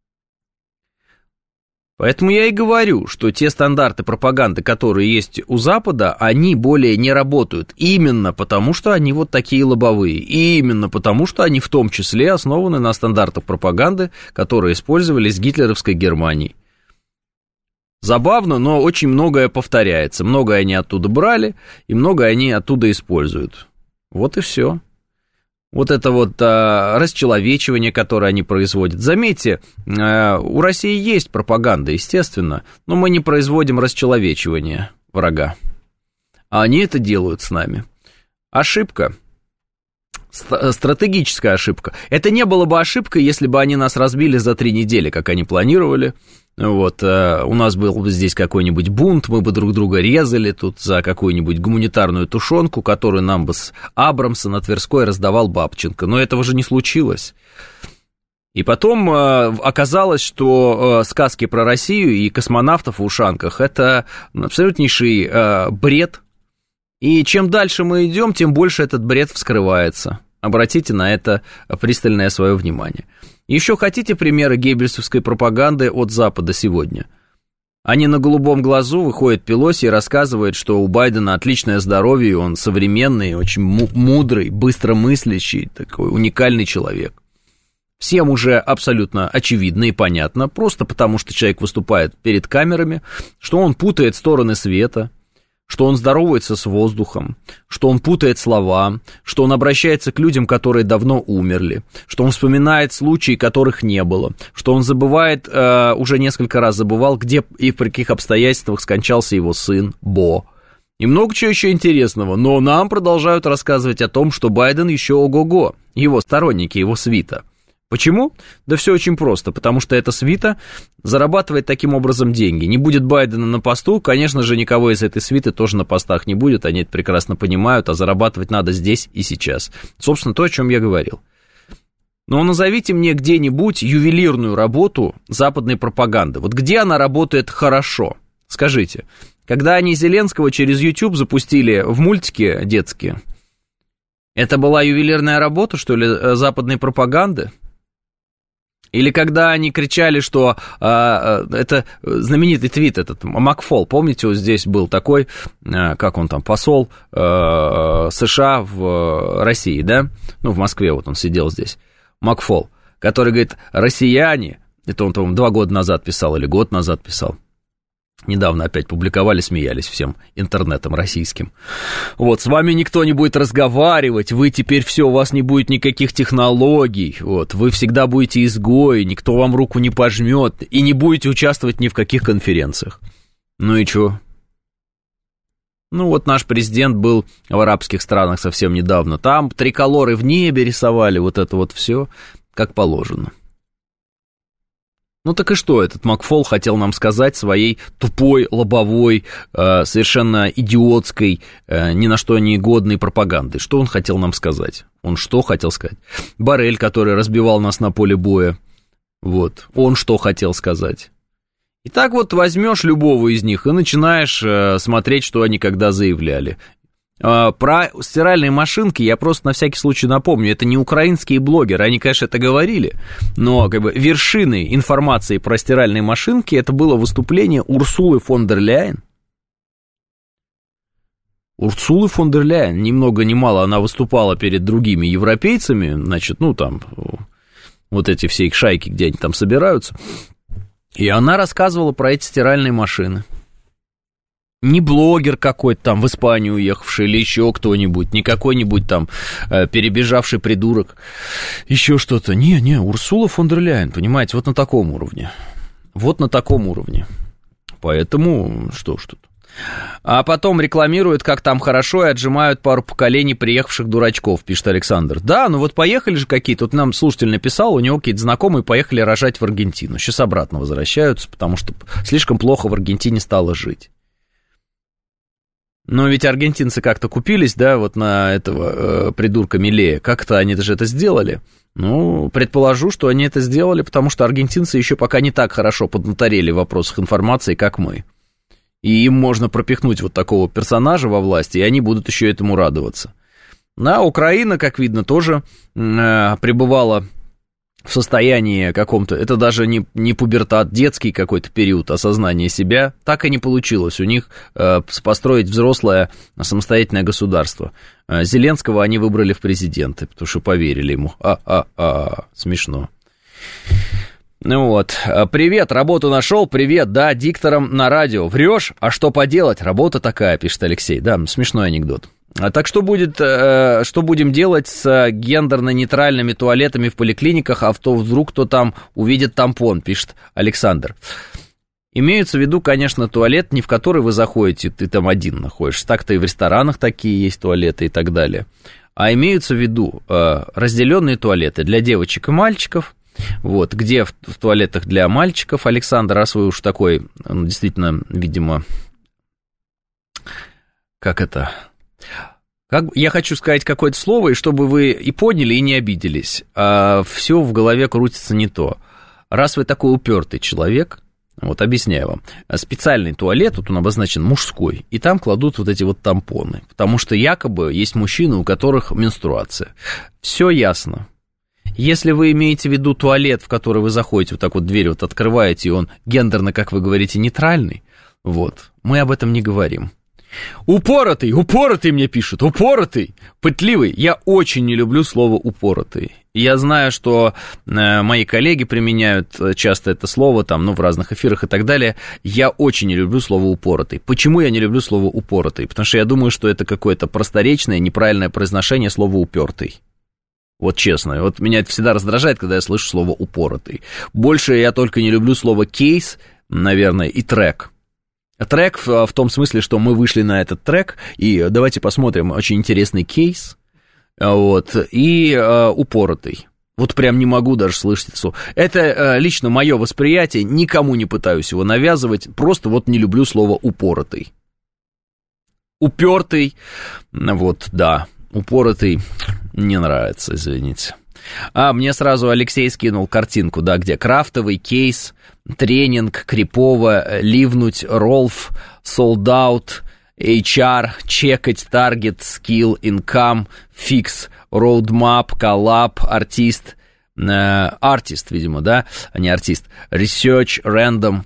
Поэтому я и говорю, что те стандарты пропаганды, которые есть у Запада, они более не работают. Именно потому, что они вот такие лобовые. И именно потому, что они в том числе основаны на стандартах пропаганды, которые использовались в гитлеровской Германии. Забавно, но очень многое повторяется. Многое они оттуда брали, и многое они оттуда используют. Вот и все. Вот это вот а, расчеловечивание, которое они производят. Заметьте, а, у России есть пропаганда, естественно, но мы не производим расчеловечивание врага. А они это делают с нами. Ошибка. Стратегическая ошибка. Это не было бы ошибкой, если бы они нас разбили за три недели, как они планировали. Вот, э, у нас был бы здесь какой-нибудь бунт, мы бы друг друга резали тут за какую-нибудь гуманитарную тушенку, которую нам бы с Абрамса на Тверской раздавал Бабченко. Но этого же не случилось. И потом э, оказалось, что э, сказки про Россию и космонавтов в ушанках – это абсолютнейший э, бред. И чем дальше мы идем, тем больше этот бред вскрывается. Обратите на это пристальное свое внимание. Еще хотите примеры геббельсовской пропаганды от Запада сегодня? Они на голубом глазу выходит Пелоси и рассказывает, что у Байдена отличное здоровье, он современный, очень мудрый, быстромыслящий, такой уникальный человек. Всем уже абсолютно очевидно и понятно, просто потому что человек выступает перед камерами, что он путает стороны света, что он здоровается с воздухом, что он путает слова, что он обращается к людям, которые давно умерли, что он вспоминает случаи, которых не было, что он забывает, э, уже несколько раз забывал, где и в каких обстоятельствах скончался его сын Бо. И много чего еще интересного, но нам продолжают рассказывать о том, что Байден еще ого-го, его сторонники, его свита. Почему? Да все очень просто, потому что эта свита зарабатывает таким образом деньги. Не будет Байдена на посту, конечно же, никого из этой свиты тоже на постах не будет, они это прекрасно понимают, а зарабатывать надо здесь и сейчас. Собственно, то, о чем я говорил. Но назовите мне где-нибудь ювелирную работу западной пропаганды. Вот где она работает хорошо? Скажите. Когда они Зеленского через YouTube запустили в мультики детские, это была ювелирная работа, что ли, западной пропаганды? Или когда они кричали, что а, это знаменитый твит этот, Макфол, помните, вот здесь был такой, а, как он там, посол а, США в России, да? Ну, в Москве вот он сидел здесь, Макфол, который говорит, россияне, это он, по-моему, два года назад писал или год назад писал, недавно опять публиковали, смеялись всем интернетом российским. Вот, с вами никто не будет разговаривать, вы теперь все, у вас не будет никаких технологий, вот, вы всегда будете изгои, никто вам руку не пожмет, и не будете участвовать ни в каких конференциях. Ну и чё? Ну вот наш президент был в арабских странах совсем недавно, там триколоры в небе рисовали, вот это вот все, как положено. Ну так и что этот Макфол хотел нам сказать своей тупой, лобовой, э, совершенно идиотской, э, ни на что не годной пропагандой? Что он хотел нам сказать? Он что хотел сказать? Боррель, который разбивал нас на поле боя, вот, он что хотел сказать? И так вот возьмешь любого из них и начинаешь э, смотреть, что они когда заявляли. Про стиральные машинки я просто на всякий случай напомню, это не украинские блогеры, они, конечно, это говорили, но как бы вершиной информации про стиральные машинки это было выступление Урсулы фон дер Ляйен. Урсулы фон дер Ляйен, ни много ни мало, она выступала перед другими европейцами, значит, ну там, вот эти все их шайки, где они там собираются. И она рассказывала про эти стиральные машины. Не блогер какой-то там в Испанию уехавший или еще кто-нибудь, не какой-нибудь там э, перебежавший придурок, еще что-то. Не, не, Урсула фон дер Ляйен, понимаете, вот на таком уровне. Вот на таком уровне. Поэтому, что ж тут. А потом рекламируют, как там хорошо, и отжимают пару поколений приехавших дурачков, пишет Александр. Да, ну вот поехали же какие-то, вот нам слушатель написал, у него какие-то знакомые поехали рожать в Аргентину. Сейчас обратно возвращаются, потому что слишком плохо в Аргентине стало жить. Но ведь аргентинцы как-то купились, да, вот на этого э, придурка Милея. Как-то они же это сделали. Ну, предположу, что они это сделали, потому что аргентинцы еще пока не так хорошо поднаторели в вопросах информации, как мы. И им можно пропихнуть вот такого персонажа во власти, и они будут еще этому радоваться. А Украина, как видно, тоже э, пребывала в состоянии каком-то, это даже не, не пубертат, детский какой-то период осознания себя, так и не получилось у них э, построить взрослое самостоятельное государство. Э, Зеленского они выбрали в президенты, потому что поверили ему. А-а-а, смешно. Ну вот, привет, работу нашел, привет, да, диктором на радио. Врешь? А что поделать? Работа такая, пишет Алексей. Да, смешной анекдот. А так что будет, что будем делать с гендерно-нейтральными туалетами в поликлиниках, а то вдруг кто там увидит тампон, пишет Александр. Имеются в виду, конечно, туалет, не в который вы заходите, ты там один находишься. Так-то и в ресторанах такие есть туалеты и так далее. А имеются в виду разделенные туалеты для девочек и мальчиков. Вот, где в, в туалетах для мальчиков, Александр, раз вы уж такой, ну, действительно, видимо, как это, как, я хочу сказать какое-то слово, и чтобы вы и поняли, и не обиделись, а все в голове крутится не то. Раз вы такой упертый человек, вот, объясняю вам, специальный туалет, вот он обозначен мужской, и там кладут вот эти вот тампоны, потому что якобы есть мужчины, у которых менструация. Все ясно. Если вы имеете в виду туалет, в который вы заходите, вот так вот дверь вот открываете, и он гендерно, как вы говорите, нейтральный, вот, мы об этом не говорим. Упоротый, упоротый мне пишут, упоротый, пытливый. Я очень не люблю слово упоротый. Я знаю, что э, мои коллеги применяют часто это слово, там, ну, в разных эфирах и так далее. Я очень не люблю слово упоротый. Почему я не люблю слово упоротый? Потому что я думаю, что это какое-то просторечное, неправильное произношение слова упертый. Вот честно, вот меня это всегда раздражает, когда я слышу слово «упоротый». Больше я только не люблю слово «кейс», наверное, и «трек». Трек в, в том смысле, что мы вышли на этот трек, и давайте посмотрим очень интересный кейс, вот, и э, «упоротый». Вот прям не могу даже слышать это слово. Это э, лично мое восприятие, никому не пытаюсь его навязывать, просто вот не люблю слово «упоротый». «Упертый», вот, да. Упоротый не нравится, извините. А, мне сразу Алексей скинул картинку, да, где крафтовый, кейс, тренинг, крипово, ливнуть, ролф, солд-аут, эйч ар, чекать, таргет, скилл, инкам, фикс, роудмап, коллаб, артист, артист, видимо, да, а не артист, research, random.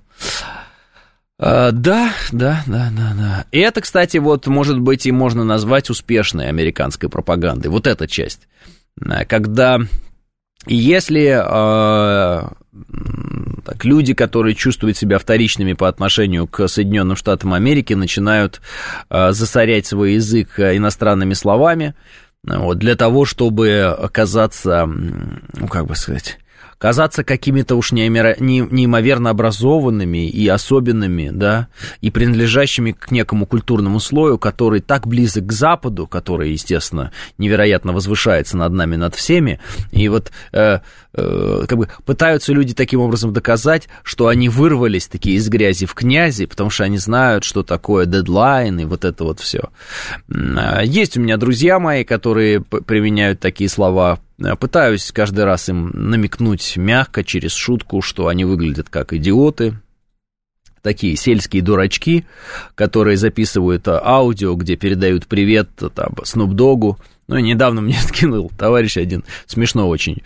Uh, да, да, да, да, да. И это, кстати, вот, может быть, и можно назвать успешной американской пропагандой. Вот эта часть. Когда, если uh, так, люди, которые чувствуют себя вторичными по отношению к Соединенным Штатам Америки, начинают uh, засорять свой язык иностранными словами, вот, для того, чтобы оказаться, ну, как бы сказать... казаться какими-то уж неимоверно образованными и особенными, да, и принадлежащими к некому культурному слою, который так близок к Западу, который, естественно, невероятно возвышается над нами, над всеми, и вот э, э, как бы пытаются люди таким образом доказать, что они вырвались такие из грязи в князи, потому что они знают, что такое дедлайн и вот это вот все. Есть у меня друзья мои, которые применяют такие слова. Пытаюсь каждый раз им намекнуть мягко, через шутку, что они выглядят как идиоты, такие сельские дурачки, которые записывают аудио, где передают привет там Снуп Доггу. Ну, и недавно мне скинул товарищ один, смешно очень.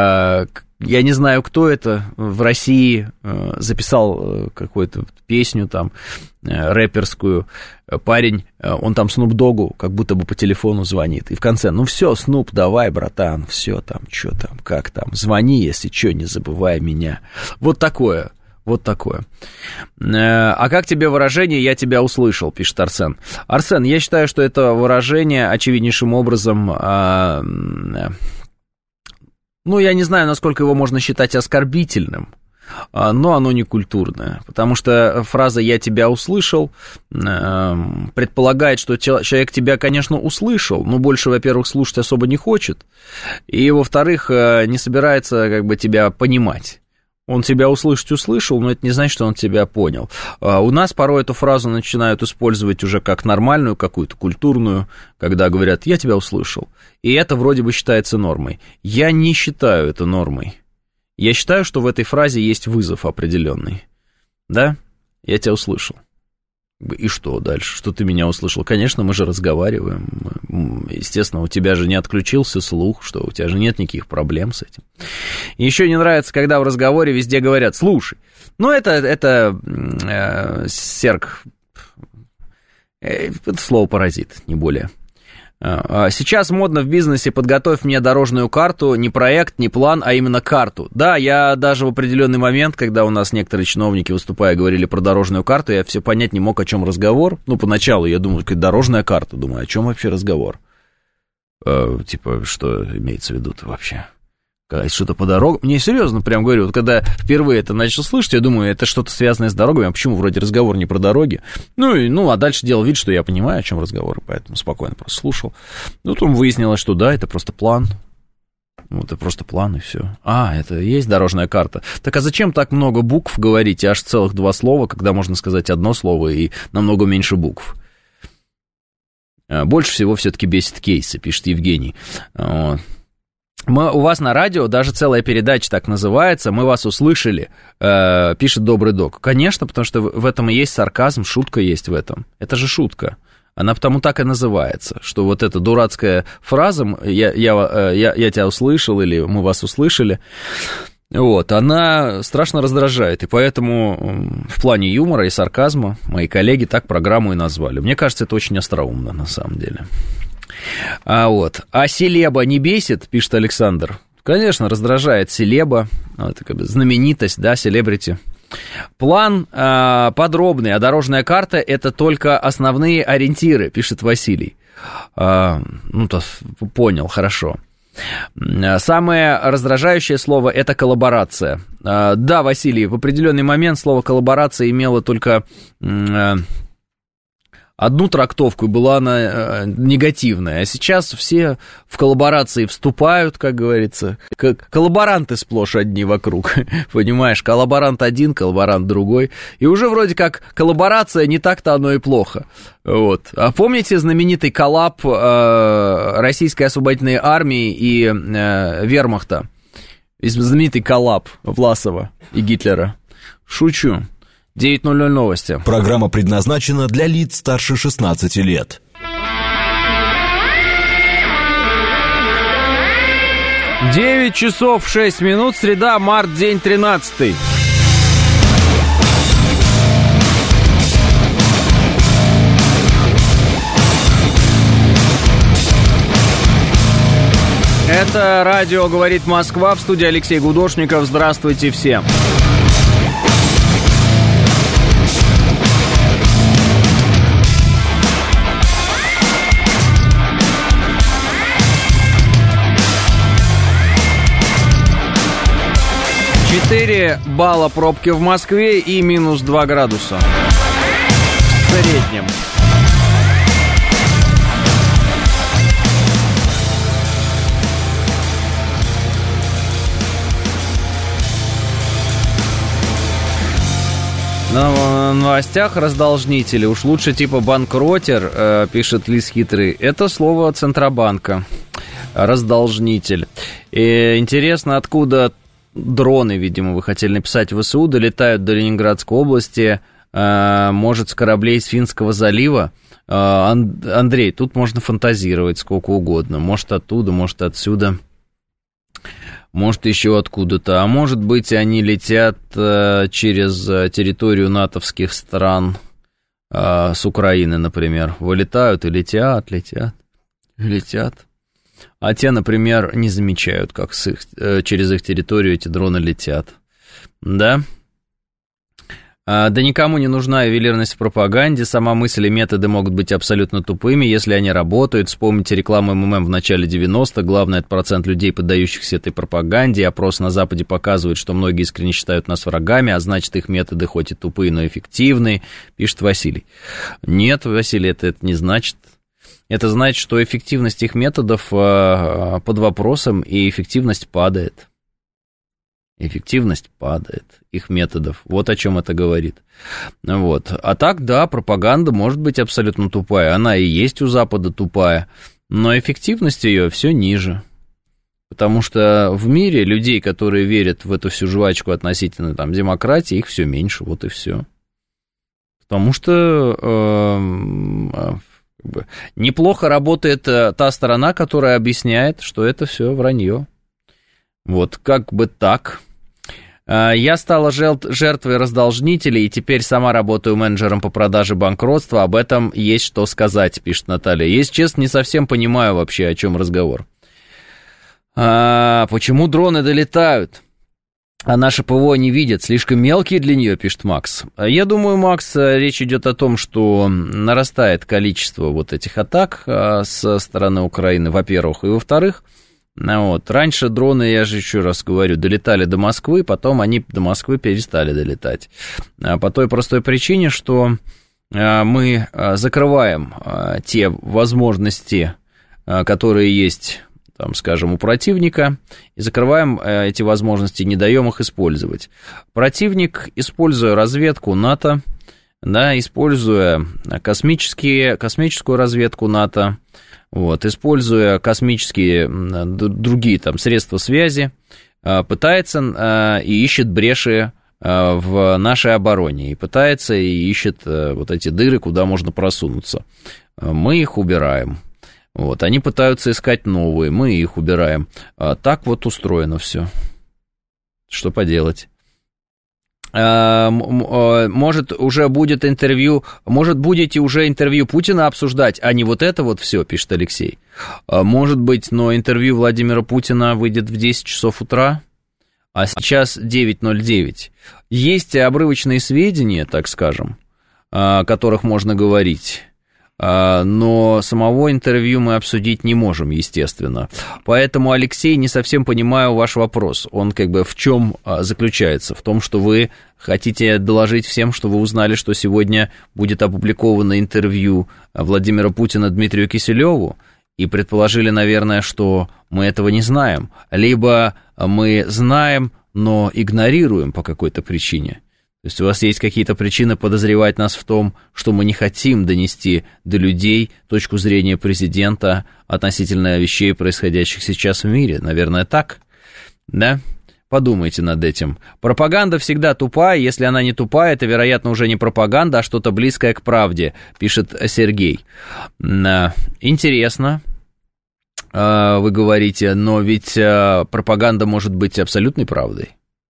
Я не знаю, кто это, в России записал какую-то песню там, рэперскую, парень, он там Снуп Доггу как будто бы по телефону звонит, и в конце, ну все, Снуп, давай, братан, все там, что там, как там, звони, если что, не забывай меня. Вот такое. Вот такое. А как тебе выражение «я тебя услышал», пишет Арсен. Арсен, я считаю, что это выражение очевиднейшим образом... А, ну, я не знаю, насколько его можно считать оскорбительным, но оно не культурное, потому что фраза «я тебя услышал» предполагает, что человек тебя, конечно, услышал, но больше, во-первых, слушать особо не хочет, и, во-вторых, не собирается как бы тебя понимать. Он тебя услышать услышал, но это не значит, что он тебя понял. У нас порой эту фразу начинают использовать уже как нормальную, какую-то культурную, когда говорят «я тебя услышал», и это вроде бы считается нормой. Я не считаю это нормой. Я считаю, что в этой фразе есть вызов определенный. Да? Я тебя услышал. И что дальше? Что ты меня услышал? Конечно, мы же разговариваем. Естественно, у тебя же не отключился слух, что у тебя же нет никаких проблем с этим. И еще не нравится, когда в разговоре везде говорят «слушай». Ну, это, это э, серк, э, это слово паразит, не более. Сейчас модно в бизнесе «подготовь мне дорожную карту», не проект, не план, а именно карту. Да, я даже в определенный момент, когда у нас некоторые чиновники, выступая, говорили про дорожную карту, я все понять не мог, о чем разговор. Ну, поначалу я думал, какая дорожная карта, думаю, о чем вообще разговор? Э, типа, что имеется в виду-то вообще? Что-то по дорогам. Не, серьезно, прям говорю, вот когда впервые это начал слышать, я думаю, это что-то связанное с дорогами, а почему вроде разговор не про дороги? Ну, и, ну, а дальше делал вид, что я понимаю, о чем разговор, поэтому спокойно просто слушал. Ну, потом выяснилось, что да, это просто план. Ну, это просто план, и все. А, это и есть дорожная карта. Так а зачем так много букв говорить, аж целых два слова, когда можно сказать одно слово и намного меньше букв? Больше всего все-таки бесит кейсы, пишет Евгений. Вот. Мы, у вас на радио даже целая передача так называется, мы вас услышали, э, пишет Добрый Док. Конечно, потому что в этом и есть сарказм, шутка есть в этом. Это же шутка. Она потому так и называется, что вот эта дурацкая фраза «я, я, я, я тебя услышал» или «мы вас услышали», вот, она страшно раздражает, и поэтому в плане юмора и сарказма мои коллеги так программу и назвали. Мне кажется, это очень остроумно на самом деле. А вот, а селеба не бесит, пишет Александр. Конечно, раздражает селеба, это как бы знаменитость, да, селебрити. План э, подробный, а дорожная карта — это только основные ориентиры, пишет Василий. Э, ну, то понял, хорошо. Самое раздражающее слово — это коллаборация. Э, да, Василий, в определенный момент слово коллаборация имело только... Э, одну трактовку, была она э, негативная, а сейчас все в коллаборации вступают, как говорится, как коллаборанты сплошь одни вокруг, понимаешь, коллаборант один, коллаборант другой, и уже вроде как коллаборация не так-то оно и плохо, вот. А помните знаменитый коллаб э, Российской освободительной армии и э, вермахта, знаменитый коллаб Власова и Гитлера? Шучу. девять ноль ноль новости. Программа предназначена для лиц старше шестнадцати лет. девять часов шесть минут, среда, март, день тринадцатый. Это радио «Говорит Москва», в студии Алексей Гудошников. Здравствуйте всем. четыре балла пробки в Москве и минус два градуса в среднем. На новостях раздолжнители. Уж лучше типа банкротер, э, пишет Лис Хитрый. Это слово Центробанка. Раздолжнитель. И интересно, откуда... Дроны, видимо, вы хотели написать, в ВСУ долетают до Ленинградской области, э, может, с кораблей из Финского залива. Э, Ан- Андрей, тут можно фантазировать сколько угодно. Может, оттуда, может, отсюда, может, еще откуда-то. А может быть, они летят э, через территорию натовских стран, э, с Украины, например. Вылетают и летят, летят, летят. А те, например, не замечают, как с их, э, через их территорию эти дроны летят. Да? Да никому не нужна ювелирность в пропаганде, сама мысль и методы могут быть абсолютно тупыми, если они работают. Вспомните рекламу эм эм эм в начале девяностых, главное, это процент людей, поддающихся этой пропаганде. Опрос на Западе показывает, что многие искренне считают нас врагами, а значит, их методы хоть и тупые, но эффективные, пишет Василий. Нет, Василий, это, это не значит. Это значит, что эффективность их методов под вопросом, и эффективность падает. Эффективность падает их методов. Вот о чем это говорит. Вот. А так, да, пропаганда может быть абсолютно тупая. Она и есть у Запада тупая. Но эффективность ее все ниже. Потому что в мире людей, которые верят в эту всю жвачку относительно там, демократии, их все меньше. Вот и все. Потому что э, как бы, неплохо работает та сторона, которая объясняет, что это все вранье. Вот, как бы так. Я стала жертвой раздолжнителей и теперь сама работаю менеджером по продаже банкротства. Об этом есть что сказать, пишет Наталья. Если честно, не совсем понимаю вообще, о чем разговор. А, почему дроны долетают, а наши ПВО не видят? Слишком мелкие для нее, пишет Макс. Я думаю, Макс, речь идет о том, что нарастает количество вот этих атак со стороны Украины, во-первых, и во-вторых, вот. Раньше дроны, я же еще раз говорю, долетали до Москвы, потом они до Москвы перестали долетать. По той простой причине, что мы закрываем те возможности, которые есть, там, скажем, у противника, и закрываем эти возможности, не даем их использовать. Противник, используя разведку НАТО, да, используя космические, космическую разведку НАТО, вот, используя космические другие там средства связи, пытается и ищет бреши в нашей обороне, и пытается и ищет вот эти дыры, куда можно просунуться. Мы их убираем. Вот, они пытаются искать новые, мы их убираем. Так вот устроено все. Что поделать? Может, уже будет интервью, может, будете уже интервью Путина обсуждать, а не вот это вот все, пишет Алексей. Может быть, но интервью Владимира Путина выйдет в десять часов утра, а сейчас девять ноль девять. Есть обрывочные сведения, так скажем, о которых можно говорить, но самого интервью мы обсудить не можем, естественно. Поэтому, Алексей, не совсем понимаю ваш вопрос. Он как бы в чем заключается? В том, что вы хотите доложить всем, что вы узнали, что сегодня будет опубликовано интервью Владимира Путина Дмитрию Киселеву, и предположили, наверное, что мы этого не знаем. Либо мы знаем, но игнорируем по какой-то причине. То есть у вас есть какие-то причины подозревать нас в том, что мы не хотим донести до людей точку зрения президента относительно вещей, происходящих сейчас в мире. Наверное, так, да? Подумайте над этим. Пропаганда всегда тупая. Если она не тупая, это, вероятно, уже не пропаганда, а что-то близкое к правде, пишет Сергей. Интересно, вы говорите, но ведь пропаганда может быть абсолютной правдой.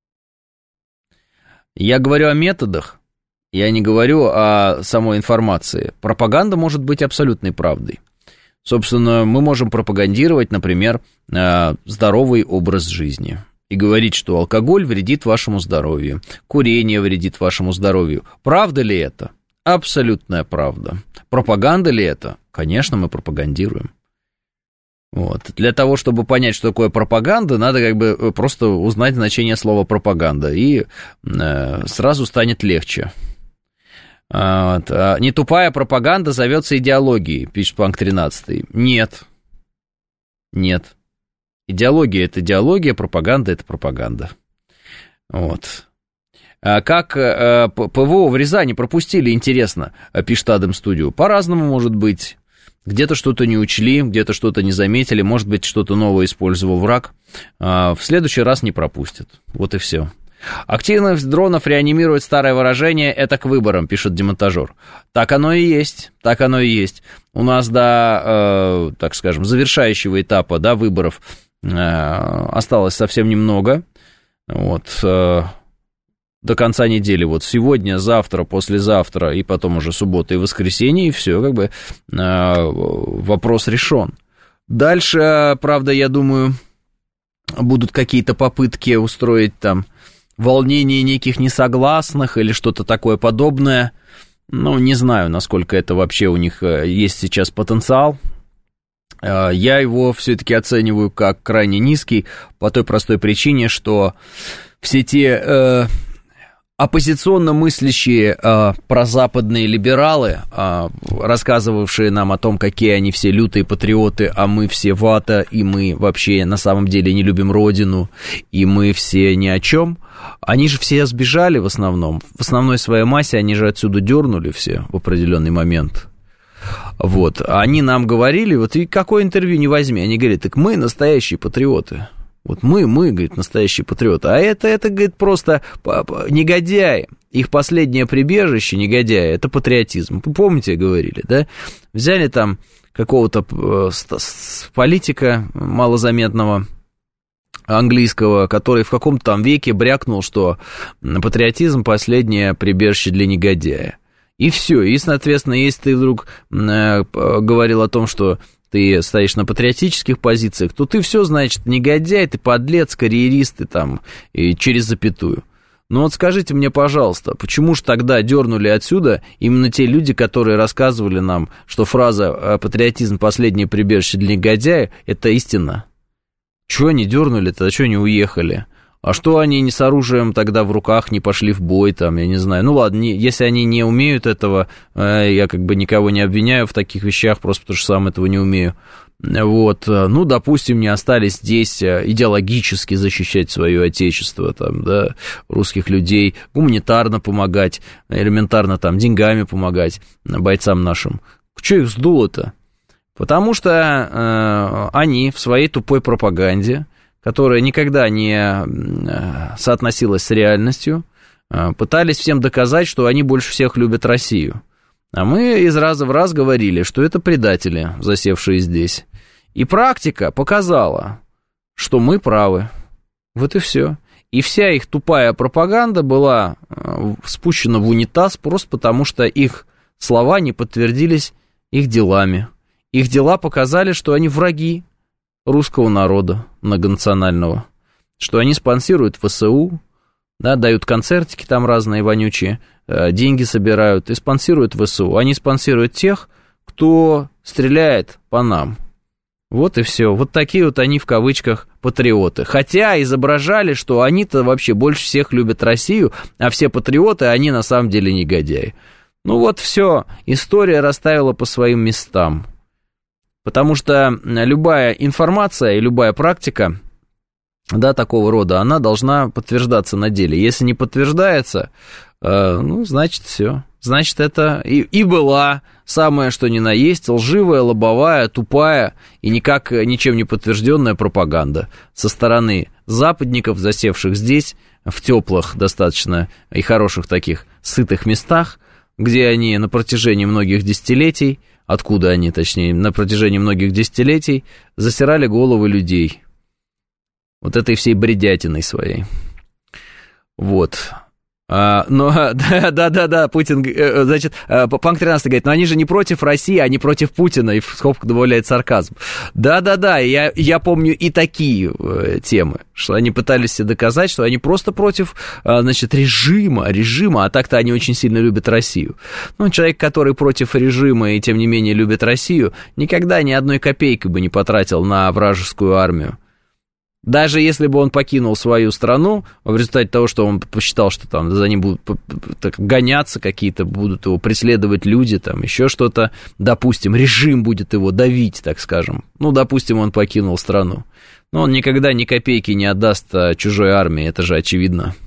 Я говорю о методах, я не говорю о самой информации. Пропаганда может быть абсолютной правдой. Собственно, мы можем пропагандировать, например, здоровый образ жизни и говорить, что алкоголь вредит вашему здоровью, курение вредит вашему здоровью. Правда ли это? Абсолютная правда. Пропаганда ли это? Конечно, мы пропагандируем. Вот. Для того, чтобы понять, что такое пропаганда, надо как бы просто узнать значение слова пропаганда, и э, сразу станет легче. Вот. А не тупая пропаганда зовется идеологией, пишет Панк тринадцатый. Нет. Нет. Идеология – это идеология, пропаганда – это пропаганда. Вот. А как э, ПВО в Рязани пропустили, интересно, пишет Адам Студио. По-разному может быть. Где-то что-то не учли, где-то что-то не заметили, может быть, что-то новое использовал враг. В следующий раз не пропустят. Вот и все. Активность дронов реанимирует старое выражение «это к выборам», пишет демонтажер. Так оно и есть, так оно и есть. У нас до, э, так скажем, завершающего этапа, да, выборов э, осталось совсем немного. Вот, э, до конца недели, вот сегодня, завтра, послезавтра, и потом уже суббота и воскресенье, и все, как бы э, вопрос решен. Дальше, правда, я думаю, будут какие-то попытки устроить там волнений неких несогласных или что-то такое подобное. Ну, не знаю, насколько это вообще у них есть сейчас потенциал. Я его все-таки оцениваю как крайне низкий по той простой причине, что все те э, оппозиционно мыслящие э, прозападные либералы, э, рассказывавшие нам о том, какие они все лютые патриоты, а мы все вата, и мы вообще на самом деле не любим родину, и мы все ни о чем, они же все сбежали в основном. В основной своей массе они же отсюда дернули все в определенный момент. Вот, они нам говорили, вот и какое интервью не возьми, они говорят, так мы настоящие патриоты. Вот мы, мы, говорит, настоящие патриоты. А это, это, говорит, просто негодяи. Их последнее прибежище, негодяи, это патриотизм. Вы помните, говорили, да? Взяли там какого-то политика малозаметного, английского, который в каком-то там веке брякнул, что патриотизм последнее прибежище для негодяя. И все. И, соответственно, если ты вдруг э, говорил о том, что ты стоишь на патриотических позициях, то ты все, значит, негодяй, ты подлец, карьерист, ты там, и через запятую. Ну вот скажите мне, пожалуйста, почему же тогда дернули отсюда именно те люди, которые рассказывали нам, что фраза «патриотизм – последнее прибежище для негодяя» – это истина? Чего они дернули-то, а чего они уехали? А что они не с оружием тогда в руках не пошли в бой, там, я не знаю. Ну ладно, не, если они не умеют этого, э, я как бы никого не обвиняю в таких вещах, просто потому что сам этого не умею. Вот, ну, допустим, не остались здесь идеологически защищать свое отечество, там, да, русских людей, гуманитарно помогать, элементарно там деньгами помогать бойцам нашим. Что их сдуло-то? Потому что э, они в своей тупой пропаганде, которая никогда не соотносилась с реальностью, пытались всем доказать, что они больше всех любят Россию. А мы из раза в раз говорили, что это предатели, засевшие здесь. И практика показала, что мы правы. Вот и все. И вся их тупая пропаганда была спущена в унитаз просто потому, что их слова не подтвердились их делами. Их дела показали, что они враги русского народа многонационального, что они спонсируют ВСУ, да, дают концертики там разные вонючие, деньги собирают и спонсируют ВСУ. Они спонсируют тех, кто стреляет по нам. Вот и все. Вот такие вот они в кавычках патриоты. Хотя изображали, что они-то вообще больше всех любят Россию, а все патриоты, они на самом деле негодяи. Ну вот все, история расставила по своим местам. Потому что любая информация и любая практика, да, такого рода, она должна подтверждаться на деле. Если не подтверждается, э, ну, значит, все. Значит, это и, и была самая, что ни на есть, лживая, лобовая, тупая и никак ничем не подтвержденная пропаганда со стороны западников, засевших здесь, в теплых достаточно и хороших таких сытых местах, где они на протяжении многих десятилетий, откуда они, точнее, на протяжении многих десятилетий засирали головы людей. Вот этой всей бредятиной своей. Вот. А, но, да-да-да, Путин, значит, Панк тринадцать говорит, но они же не против России, они против Путина, и в скобках добавляет сарказм. Да-да-да, я, я помню и такие темы, что они пытались себе доказать, что они просто против, значит, режима, режима, а так-то они очень сильно любят Россию. Ну, человек, который против режима и, тем не менее, любит Россию, никогда ни одной копейки бы не потратил на вражескую армию. Даже если бы он покинул свою страну, в результате того, что он посчитал, что там за ним будут так, гоняться какие-то, будут его преследовать люди, там еще что-то, допустим, режим будет его давить, так скажем. Ну, допустим, он покинул страну. Но он никогда ни копейки не отдаст чужой армии, это же очевидно.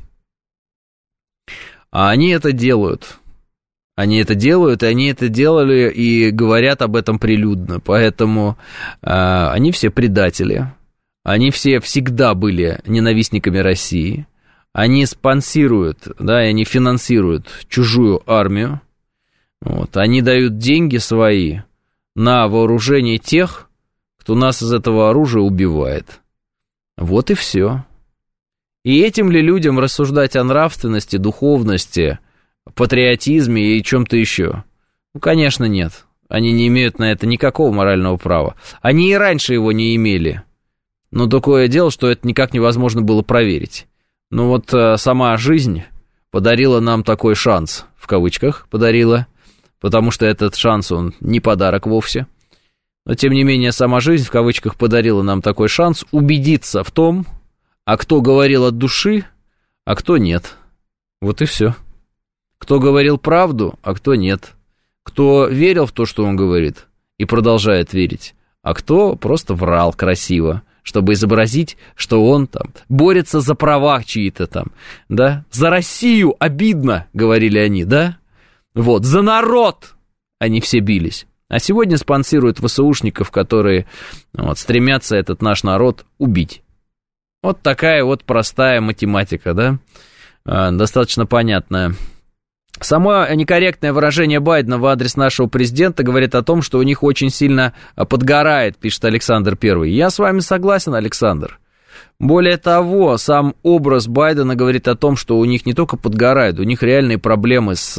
А они это делают. Они это делают, и они это делали и говорят об этом прилюдно. Поэтому э, они все предатели. Они все всегда были ненавистниками России. Они спонсируют, да, и они финансируют чужую армию. Вот. Они дают деньги свои на вооружение тех, кто нас из этого оружия убивает. Вот и все. И этим ли людям рассуждать о нравственности, духовности, патриотизме и чем-то еще? Ну, конечно, нет. Они не имеют на это никакого морального права. Они и раньше его не имели. Но такое дело, что это никак невозможно было проверить. Ну вот сама жизнь подарила нам такой шанс, в кавычках подарила, потому что этот шанс, он не подарок вовсе. Но, тем не менее, сама жизнь, в кавычках, подарила нам такой шанс убедиться в том, а кто говорил от души, а кто нет. Вот и все. Кто говорил правду, а кто нет. Кто верил в то, что он говорит, и продолжает верить, а кто просто врал красиво, чтобы изобразить, что он там борется за права чьи-то там, да? За Россию обидно, говорили они, да? Вот, за народ они все бились. А сегодня спонсируют ВСУшников, которые вот, стремятся этот наш народ убить. Вот такая вот простая математика, да? А, достаточно понятная. Само некорректное выражение Байдена в адрес нашего президента говорит о том, что у них очень сильно подгорает, пишет Александр Первый. Я с вами согласен, Александр. Более того, сам образ Байдена говорит о том, что у них не только подгорает, у них реальные проблемы с,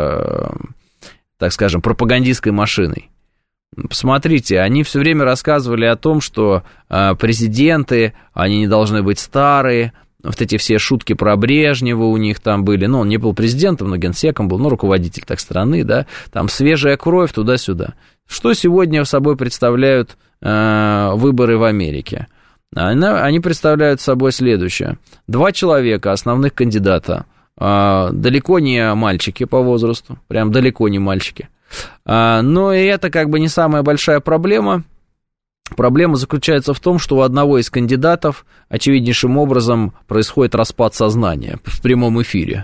так скажем, пропагандистской машиной. Посмотрите, они все время рассказывали о том, что президенты, они не должны быть старые. Вот эти все шутки про Брежнева у них там были. Ну, он не был президентом, но генсеком был, ну, руководитель так страны, да. Там свежая кровь туда-сюда. Что сегодня собой представляют э, выборы в Америке? Они, они представляют собой следующее. Два человека, основных кандидата, э, далеко не мальчики по возрасту, прям далеко не мальчики. Э, но и это как бы не самая большая проблема. Проблема заключается в том, что у одного из кандидатов очевиднейшим образом происходит распад сознания в прямом эфире.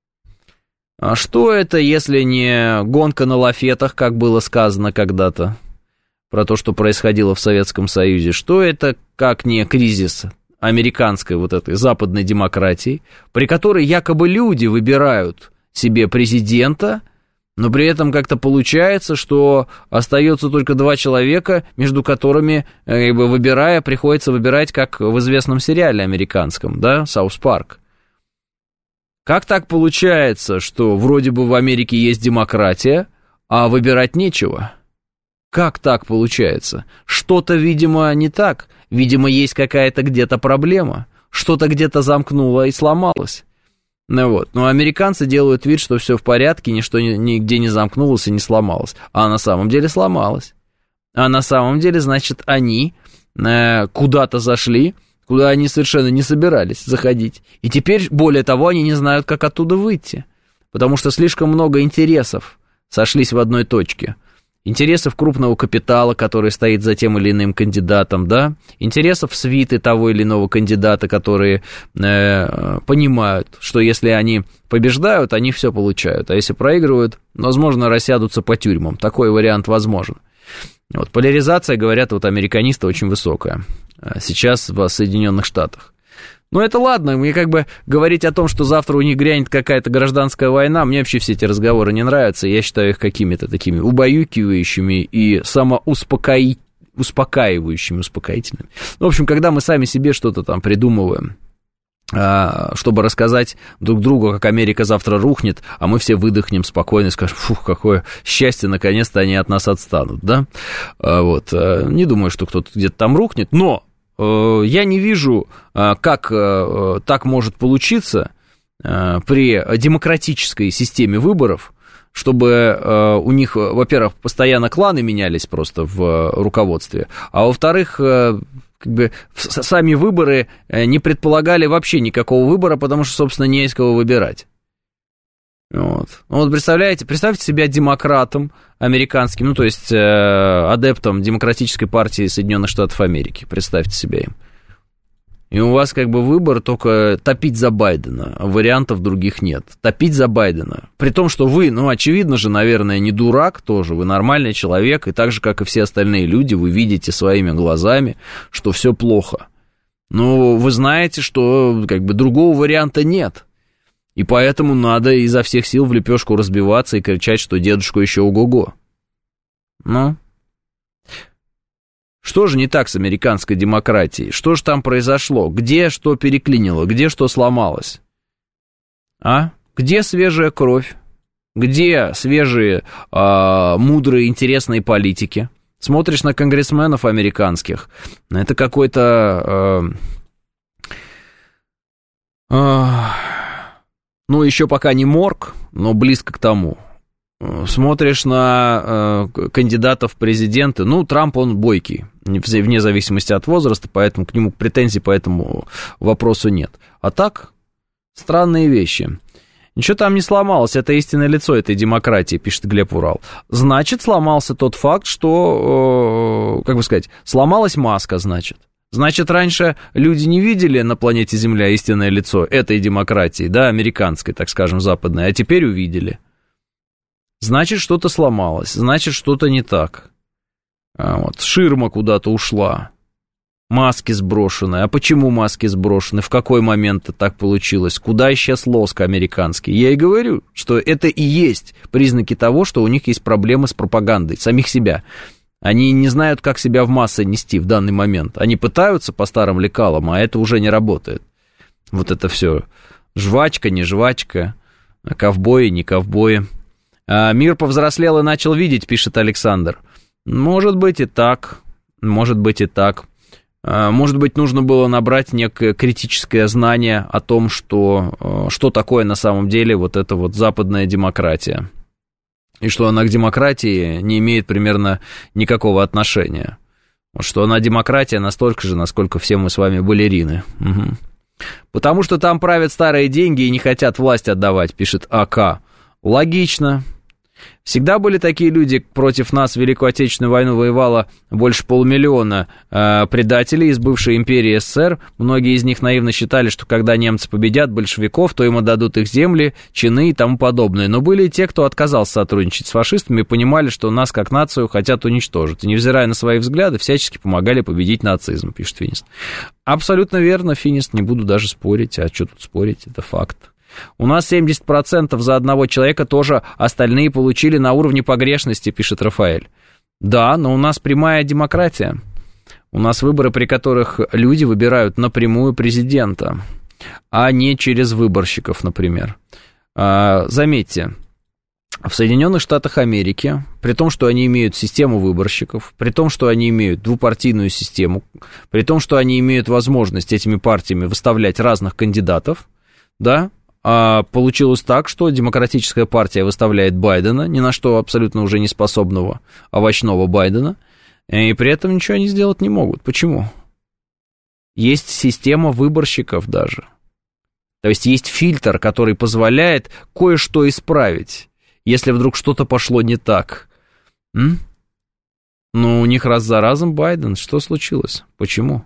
А что это, если не гонка на лафетах, как было сказано когда-то, про то, что происходило в Советском Союзе? Что это, как не кризис американской вот этой западной демократии, при которой якобы люди выбирают себе президента, но при этом как-то получается, что остается только два человека, между которыми, как бы, выбирая, приходится выбирать, как в известном сериале американском, да, «Саус Парк». Как так получается, что вроде бы в Америке есть демократия, а выбирать нечего? Как так получается? Что-то, видимо, не так. Видимо, есть какая-то где-то проблема. Что-то где-то замкнуло и сломалось. Ну вот, но американцы делают вид, что все в порядке, ничто нигде не замкнулось и не сломалось, а на самом деле сломалось. А на самом деле, значит, они э, куда-то зашли, куда они совершенно не собирались заходить. И теперь, более того, они не знают, как оттуда выйти, потому что слишком много интересов сошлись в одной точке. Интересов крупного капитала, который стоит за тем или иным кандидатом, да, интересов свиты того или иного кандидата, которые э, понимают, что если они побеждают, они все получают, а если проигрывают, возможно, рассядутся по тюрьмам. Такой вариант возможен. Вот, поляризация, говорят, вот американисты, очень высокая сейчас в Соединенных Штатах. Ну, это ладно, мне как бы говорить о том, что завтра у них грянет какая-то гражданская война, мне вообще все эти разговоры не нравятся, я считаю их какими-то такими убаюкивающими и самоуспокоительными, успокаивающими, успокоительными. Ну, в общем, когда мы сами себе что-то там придумываем, чтобы рассказать друг другу, как Америка завтра рухнет, а мы все выдохнем спокойно и скажем: фух, какое счастье, наконец-то они от нас отстанут, да? Вот, не думаю, что кто-то где-то там рухнет, но я не вижу, как так может получиться при демократической системе выборов, чтобы у них, во-первых, постоянно кланы менялись просто в руководстве, а во-вторых, как бы сами выборы не предполагали вообще никакого выбора, потому что, собственно, не есть кого выбирать. Вот. Ну, вот представляете, представьте себя демократом американским, ну, то есть э, адептом Демократической партии Соединенных Штатов Америки, представьте себя им. И у вас как бы выбор только топить за Байдена, а вариантов других нет. Топить за Байдена. При том, что вы, ну, очевидно же, наверное, не дурак тоже, вы нормальный человек, и так же, как и все остальные люди, вы видите своими глазами, что все плохо. Но вы знаете, что как бы другого варианта нет. И поэтому надо изо всех сил в лепешку разбиваться и кричать, что дедушку еще ого-го. Ну, что же не так с американской демократией? Что же там произошло? Где что переклинило? Где что сломалось? А? Где свежая кровь? Где свежие, э, мудрые, интересные политики? Смотришь на конгрессменов американских, это какой-то... Э, Ну, еще пока не морг, но близко к тому. Смотришь на э, кандидатов в президенты, ну, Трамп, он бойкий, вне зависимости от возраста, поэтому к нему претензий по этому вопросу нет. А так, странные вещи. Ничего там не сломалось, это истинное лицо этой демократии, пишет Глеб Урал. Значит, сломался тот факт, что, э, как бы сказать, сломалась маска, значит. Значит, раньше люди не видели на планете Земля истинное лицо этой демократии, да, американской, так скажем, западной, а теперь увидели. Значит, что-то сломалось, значит, что-то не так. А вот, ширма куда-то ушла, маски сброшены. А почему маски сброшены? В какой момент это так получилось? Куда исчез лоск американский? Я и говорю, что это и есть признаки того, что у них есть проблемы с пропагандой, самих себя. Они не знают, как себя в массы нести в данный момент. Они пытаются по старым лекалам, а это уже не работает. Вот это все жвачка, не жвачка, ковбои, не ковбои. А мир повзрослел и начал видеть, пишет Александр. Может быть и так, может быть и так. А может быть, нужно было набрать некое критическое знание о том, что, что такое на самом деле вот эта вот западная демократия. И что она к демократии не имеет примерно никакого отношения. Что она демократия настолько же, насколько все мы с вами балерины. Угу. Потому что там правят старые деньги и не хотят власть отдавать, пишет АК. Логично. Всегда были такие люди, против нас в Великую Отечественную войну воевало больше полумиллиона э, предателей из бывшей империи СССР. Многие из них наивно считали, что когда немцы победят большевиков, то им отдадут их земли, чины и тому подобное. Но были и те, кто отказался сотрудничать с фашистами и понимали, что нас как нацию хотят уничтожить. И невзирая на свои взгляды, всячески помогали победить нацизм, пишет Финист. Абсолютно верно, Финист, не буду даже спорить. А что тут спорить, это факт. У нас семьдесят процентов за одного человека тоже остальные получили на уровне погрешности, пишет Рафаэль. Да, но у нас прямая демократия. У нас выборы, при которых люди выбирают напрямую президента, а не через выборщиков, например. Заметьте, в Соединенных Штатах Америки, при том, что они имеют систему выборщиков, при том, что они имеют двупартийную систему, при том, что они имеют возможность этими партиями выставлять разных кандидатов, да, получилось так, что Демократическая партия выставляет Байдена, ни на что абсолютно уже не способного овощного Байдена, и при этом ничего они сделать не могут. Почему? Есть система выборщиков даже. То есть есть фильтр, который позволяет кое-что исправить, если вдруг что-то пошло не так. М? Ну, у них раз за разом Байден. Что случилось? Почему?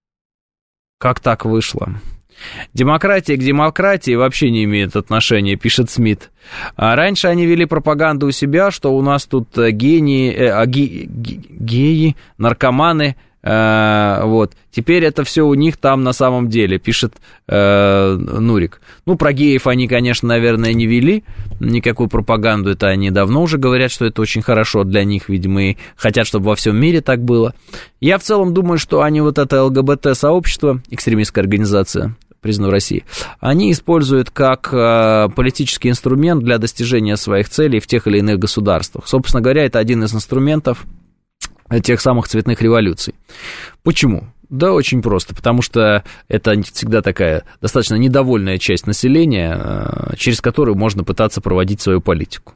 Как так вышло? Демократия к демократии вообще не имеет отношения, пишет Смит. А раньше они вели пропаганду у себя, что у нас тут гении, э, ге, ге, геи, наркоманы, э, вот. Теперь это все у них там на самом деле, пишет э, Нурик. Ну, про геев они, конечно, наверное, не вели никакую пропаганду, это они давно уже говорят, что это очень хорошо для них, видимо, и хотят, чтобы во всем мире так было. Я в целом думаю, что они вот это ЛГБТ-сообщество, экстремистская организация, признана в России, они используют как э, политический инструмент для достижения своих целей в тех или иных государствах. Собственно говоря, это один из инструментов тех самых цветных революций. Почему? Да, очень просто, потому что это всегда такая достаточно недовольная часть населения, э, через которую можно пытаться проводить свою политику.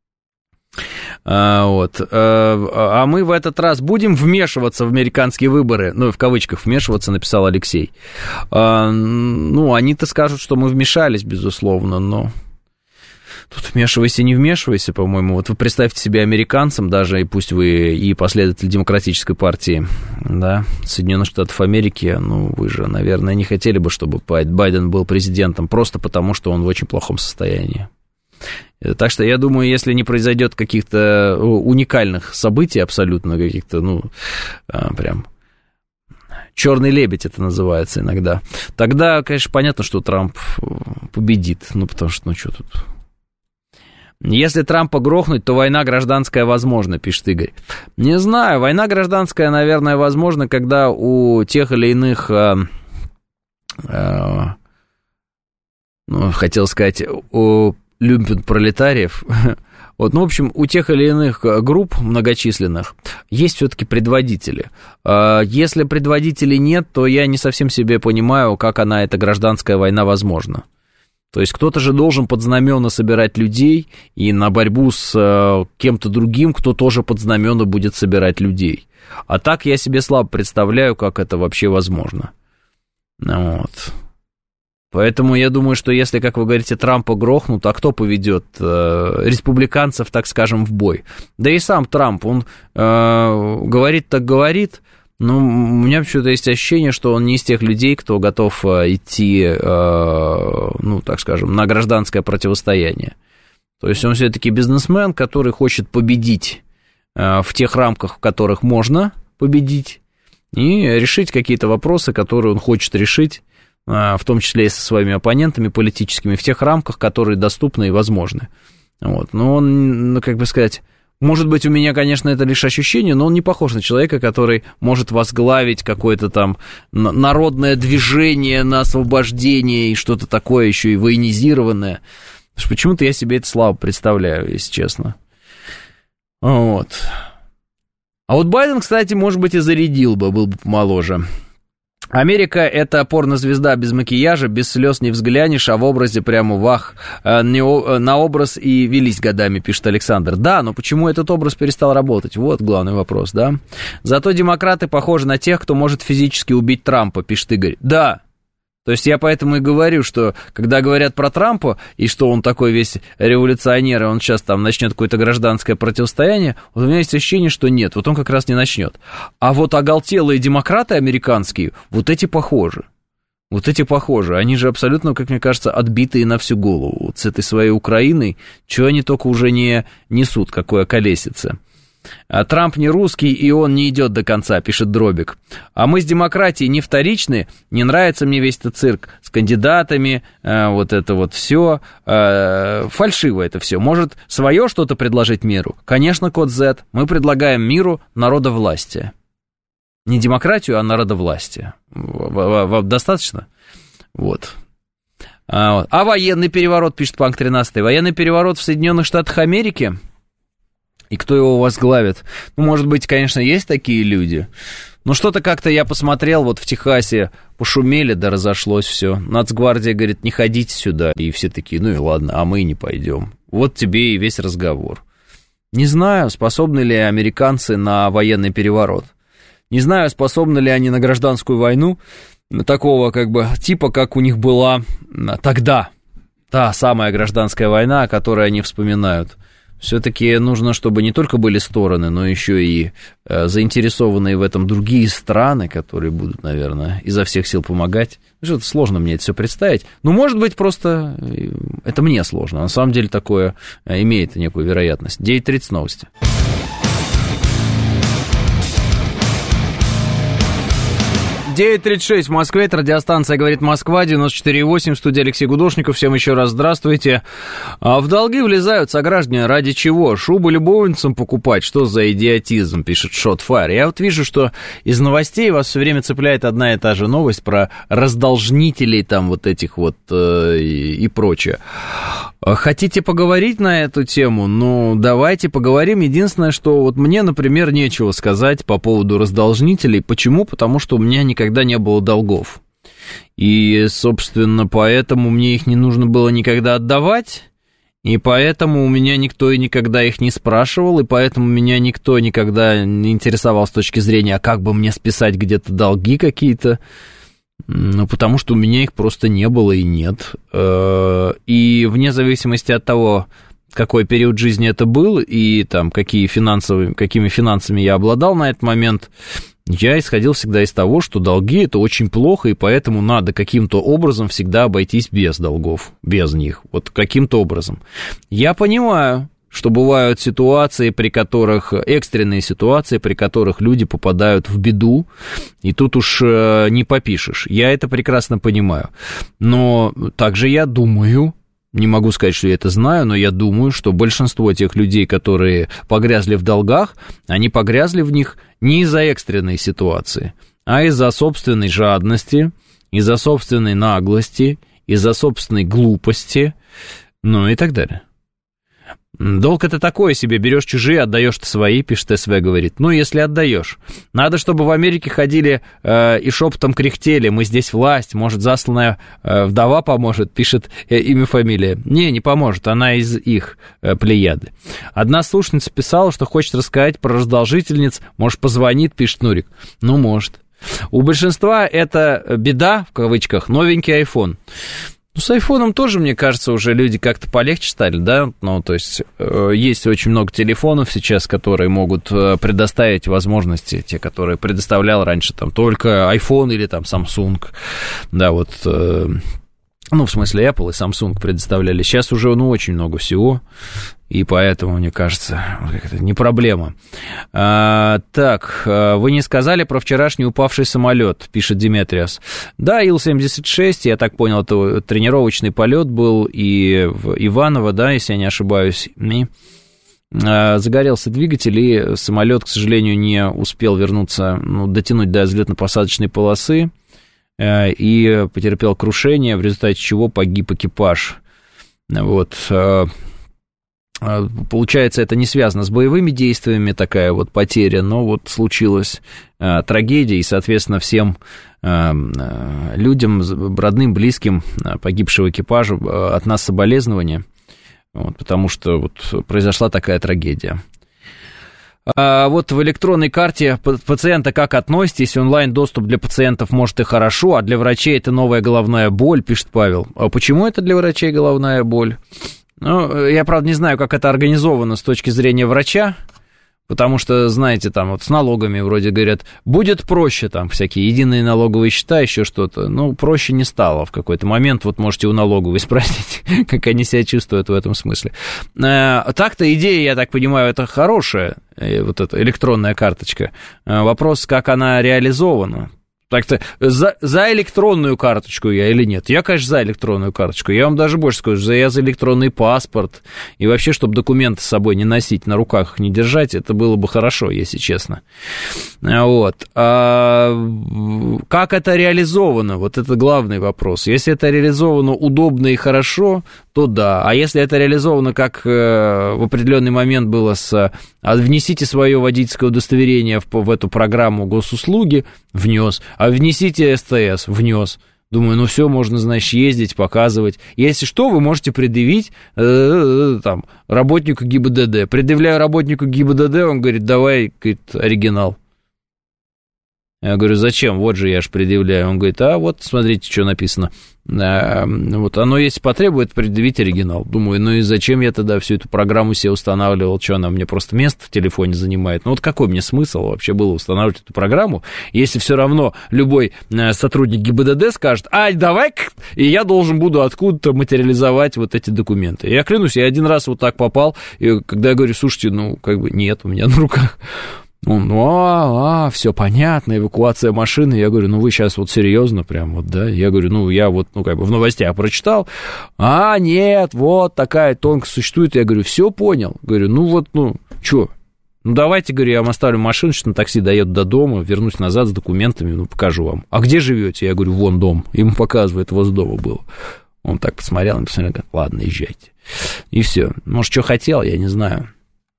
А, вот. А мы в этот раз будем вмешиваться в американские выборы, ну, в кавычках вмешиваться, написал Алексей. А, ну, они-то скажут, что мы вмешались, безусловно, но тут вмешивайся, не вмешивайся, по-моему. Вот вы представьте себе американцам, даже и пусть вы и последователь Демократической партии, да, Соединенных Штатов Америки, ну, вы же, наверное, не хотели бы, чтобы Байден был президентом, просто потому, что он в очень плохом состоянии. Так что я думаю, если не произойдет каких-то уникальных событий абсолютно, каких-то, ну, прям черный лебедь это называется иногда, тогда, конечно, понятно, что Трамп победит, ну, потому что, ну, что тут... Если Трампа грохнуть, то война гражданская возможна, пишет Игорь. Не знаю, война гражданская, наверное, возможна, когда у тех или иных... Э, э, ну, хотел сказать, у... люмпен-пролетариев, Вот, ну, в общем, у тех или иных групп многочисленных есть все-таки предводители. Если предводителей нет, то я не совсем себе понимаю, как она, эта гражданская война, возможна. То есть кто-то же должен под знамена собирать людей, и на борьбу с кем-то другим, кто тоже под знамена будет собирать людей. А так я себе слабо представляю, как это вообще возможно. Вот. Поэтому я думаю, что если, как вы говорите, Трампа грохнут, а кто поведет э, республиканцев, так скажем, в бой? Да и сам Трамп, он э, говорит так говорит, но у меня почему-то есть ощущение, что он не из тех людей, кто готов э, идти, э, ну, так скажем, на гражданское противостояние. То есть он все-таки бизнесмен, который хочет победить э, в тех рамках, в которых можно победить, и решить какие-то вопросы, которые он хочет решить, в том числе и со своими оппонентами политическими, в тех рамках, которые доступны и возможны. Вот. Но он, ну, как бы сказать, может быть, у меня, конечно, это лишь ощущение, но он не похож на человека, который может возглавить какое-то там народное движение на освобождение и что-то такое еще и военизированное. Почему-то я себе это слабо представляю, если честно. Вот. А вот Байден, кстати, может быть, и зарядил бы, был бы помоложе. Америка — это порнозвезда без макияжа, без слез не взглянешь, а в образе прямо вах, на образ и велись годами, пишет Александр. Да, но почему этот образ перестал работать? Вот главный вопрос, да? Зато демократы похожи на тех, кто может физически убить Трампа, пишет Игорь. Да. То есть я поэтому и говорю, что когда говорят про Трампа, и что он такой весь революционер, и он сейчас там начнет какое-то гражданское противостояние, вот у меня есть ощущение, что нет, вот он как раз не начнет. А вот оголтелые демократы американские, вот эти похожи. Вот эти похожи. Они же абсолютно, как мне кажется, отбитые на всю голову. Вот с этой своей Украиной, чего они только уже не несут, какое колесице. Трамп не русский, и он не идет до конца, пишет Дробик. А мы с демократией не вторичны, не нравится мне весь этот цирк с кандидатами, э, вот это вот все, э, фальшиво это все. Может, свое что-то предложить миру? Конечно, код Z, мы предлагаем миру народовластие. Не демократию, а народовластие. Вам достаточно? Вот. А, а военный переворот, пишет Панк тринадцать. Военный переворот в Соединенных Штатах Америки? И кто его возглавит? Ну, может быть, конечно, есть такие люди. Но что-то как-то я посмотрел, вот в Техасе пошумели, да разошлось все. Нацгвардия говорит, не ходите сюда. И все такие, ну и ладно, а мы и не пойдем. Вот тебе и весь разговор. Не знаю, способны ли американцы на военный переворот. Не знаю, способны ли они на гражданскую войну, такого как бы типа, как у них была тогда. Та самая гражданская война, о которой они вспоминают. Все-таки нужно, чтобы не только были стороны, но еще и э, заинтересованные в этом другие страны, которые будут, наверное, изо всех сил помогать. Что-то сложно мне это все представить. Ну, может быть, просто это мне сложно. На самом деле такое имеет некую вероятность. девять тридцать новости. девять тридцать шесть в Москве, это радиостанция «Говорит Москва», девяносто четыре и восемь, студия Алексей Гудошников, всем еще раз здравствуйте. А в долги влезают сограждане ради чего? Шубы любовницам покупать? Что за идиотизм, пишет Shotfire. Я вот вижу, что из новостей вас все время цепляет одна и та же новость про раздолжнителей там вот этих вот э, и, и прочее. Хотите поговорить на эту тему? Ну, давайте поговорим. Единственное, что вот мне, например, нечего сказать по поводу раздолжнителей. Почему? Потому что у меня никогда не было долгов. И, собственно, поэтому мне их не нужно было никогда отдавать. И поэтому у меня никто и никогда их не спрашивал. И поэтому меня никто никогда не интересовал с точки зрения, а как бы мне списать где-то долги какие-то. Ну, потому что у меня их просто не было и нет. И вне зависимости от того, какой период жизни это был, и там, какие финансовые, какими финансами я обладал на этот момент, я исходил всегда из того, что долги – это очень плохо, и поэтому надо каким-то образом всегда обойтись без долгов, без них, вот каким-то образом. Я понимаю, что бывают ситуации, при которых, экстренные ситуации, при которых люди попадают в беду, и тут уж не попишешь. Я это прекрасно понимаю. Но также я думаю, не могу сказать, что я это знаю, но я думаю, что большинство тех людей, которые погрязли в долгах, они погрязли в них не из-за экстренной ситуации, а из-за собственной жадности, из-за собственной наглости, из-за собственной глупости, ну и так далее. Долг это такое себе, берешь чужие, отдаешь ты свои, пишет СВ, говорит. Ну, если отдаешь. Надо, чтобы в Америке ходили э, и шепотом кряхтели, мы здесь власть, может, засланная э, вдова поможет, пишет э, имя, фамилия. Не, не поможет, она из их э, плеяды. Одна слушница писала, что хочет рассказать про раздолжительниц, может, позвонит, пишет Нурик. Ну, может. У большинства это беда, в кавычках, новенький айфон. Ну, с айфоном тоже, мне кажется, уже люди как-то полегче стали, да? Ну, то есть, э, есть очень много телефонов сейчас, которые могут э, предоставить возможности, те, которые предоставлял раньше там только iPhone или там Samsung, да, вот, э, ну, в смысле, Apple и Samsung предоставляли. Сейчас уже, ну, очень много всего, и поэтому, мне кажется, это не проблема. А, так, вы не сказали про вчерашний упавший самолет, пишет Диметриас. Да, Ил семьдесят шесть, я так понял, это тренировочный полет был, и в Иваново, да, если я не ошибаюсь, и загорелся двигатель, и самолет, к сожалению, не успел вернуться, ну, дотянуть до взлетно-посадочной полосы, и потерпел крушение, в результате чего погиб экипаж. Вот. Получается, это не связано с боевыми действиями, такая вот потеря, но вот случилась трагедия, и, соответственно, всем людям, родным, близким погибшего экипажа от нас соболезнования, вот, потому что вот произошла такая трагедия. А вот в электронной карте пациента как относитесь? Онлайн-доступ для пациентов, может, и хорошо, а для врачей это новая головная боль, пишет Павел. А почему это для врачей головная боль? Ну, я, правда, не знаю, как это организовано с точки зрения врача, потому что, знаете, там вот с налогами вроде говорят, будет проще, там всякие единые налоговые счета, еще что-то. Ну, проще не стало в какой-то момент, вот можете у налоговой спросить, как они себя чувствуют в этом смысле. А, так-то идея, я так понимаю, это хорошая, вот эта электронная карточка. А, вопрос, как она реализована. Так-то за, за электронную карточку я или нет? Я, конечно, за электронную карточку. Я вам даже больше скажу, я за электронный паспорт. И вообще, чтобы документы с собой не носить, на руках их не держать, это было бы хорошо, если честно. Вот. А как это реализовано? Вот это главный вопрос. Если это реализовано удобно и хорошо, то да. А если это реализовано, как в определенный момент было с «внесите свое водительское удостоверение в, в эту программу госуслуги», внес, а внесите СТС, внес. Думаю, ну все, можно, значит, ездить, показывать. Если что, вы можете предъявить э, там, работнику ГИБДД. Предъявляю работнику ГИБДД, он говорит, давай, говорит, оригинал. Я говорю, зачем? Вот же я же предъявляю. Он говорит, а вот, смотрите, что написано. А, вот оно, если потребует, предъявить оригинал. Думаю, ну и зачем я тогда всю эту программу себе устанавливал? Что она мне просто место в телефоне занимает? Ну вот какой мне смысл вообще было устанавливать эту программу, если все равно любой сотрудник ГИБДД скажет, ай, давай, и я должен буду откуда-то материализовать вот эти документы. Я клянусь, я один раз вот так попал, и когда я говорю, слушайте, ну как бы нет, у меня на руках... Он, ну, а, а, все понятно, эвакуация машины. Я говорю, ну, вы сейчас вот серьезно прям вот, да? Я говорю, ну, я вот, ну, как бы в новостях прочитал. А, нет, вот такая тонкость существует. Я говорю, все понял. Говорю, ну, вот, ну, что? Ну, давайте, говорю, я вам оставлю машину, что на такси доеду до дома, вернусь назад с документами, ну, покажу вам. А где живете? Я говорю, вон дом. Ему показывает, возле дома было. Он так посмотрел, посмотрел, говорит, ладно, езжайте. И все. Может, что хотел, я не знаю.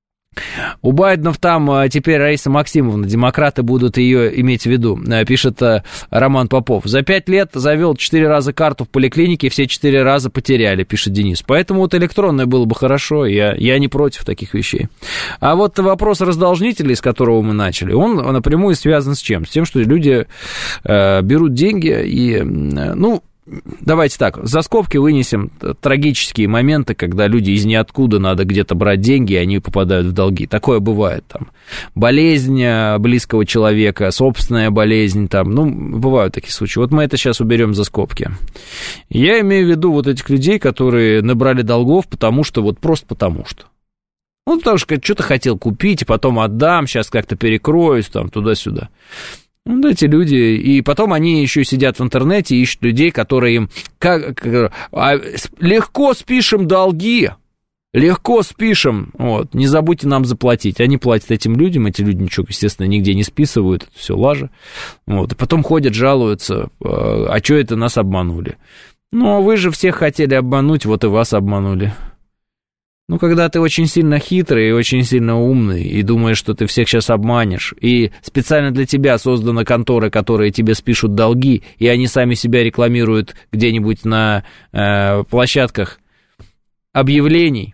У Байденов там теперь Раиса Максимовна, демократы будут ее иметь в виду, пишет Роман Попов. За пять лет завел четыре раза карту в поликлинике, все четыре раза потеряли, пишет Денис. Поэтому вот электронное было бы хорошо, я, я не против таких вещей. А вот вопрос раздолжнителей, с которого мы начали, он напрямую связан с чем? С тем, что люди э, берут деньги и, ну, давайте так, за скобки вынесем трагические моменты, когда люди из ниоткуда надо где-то брать деньги, и они попадают в долги. Такое бывает, там, болезнь близкого человека, собственная болезнь, там, ну, бывают такие случаи. Вот мы это сейчас уберем за скобки. Я имею в виду вот этих людей, которые набрали долгов, потому что, вот просто потому что. Ну, потому что что-то хотел купить, и потом отдам, сейчас как-то перекроюсь, там, туда-сюда. Ну, эти люди, и потом они еще сидят в интернете и ищут людей, которые им как, как, а, легко спишем долги, легко спишем, вот, не забудьте нам заплатить. Они платят этим людям, эти люди ничего, естественно, нигде не списывают, это все лажа. Вот, и потом ходят, жалуются, а что это нас обманули? Ну, вы же всех хотели обмануть, вот и вас обманули. Ну, когда ты очень сильно хитрый и очень сильно умный, и думаешь, что ты всех сейчас обманешь, и специально для тебя созданы конторы, которые тебе спишут долги, и они сами себя рекламируют где-нибудь на э, площадках объявлений,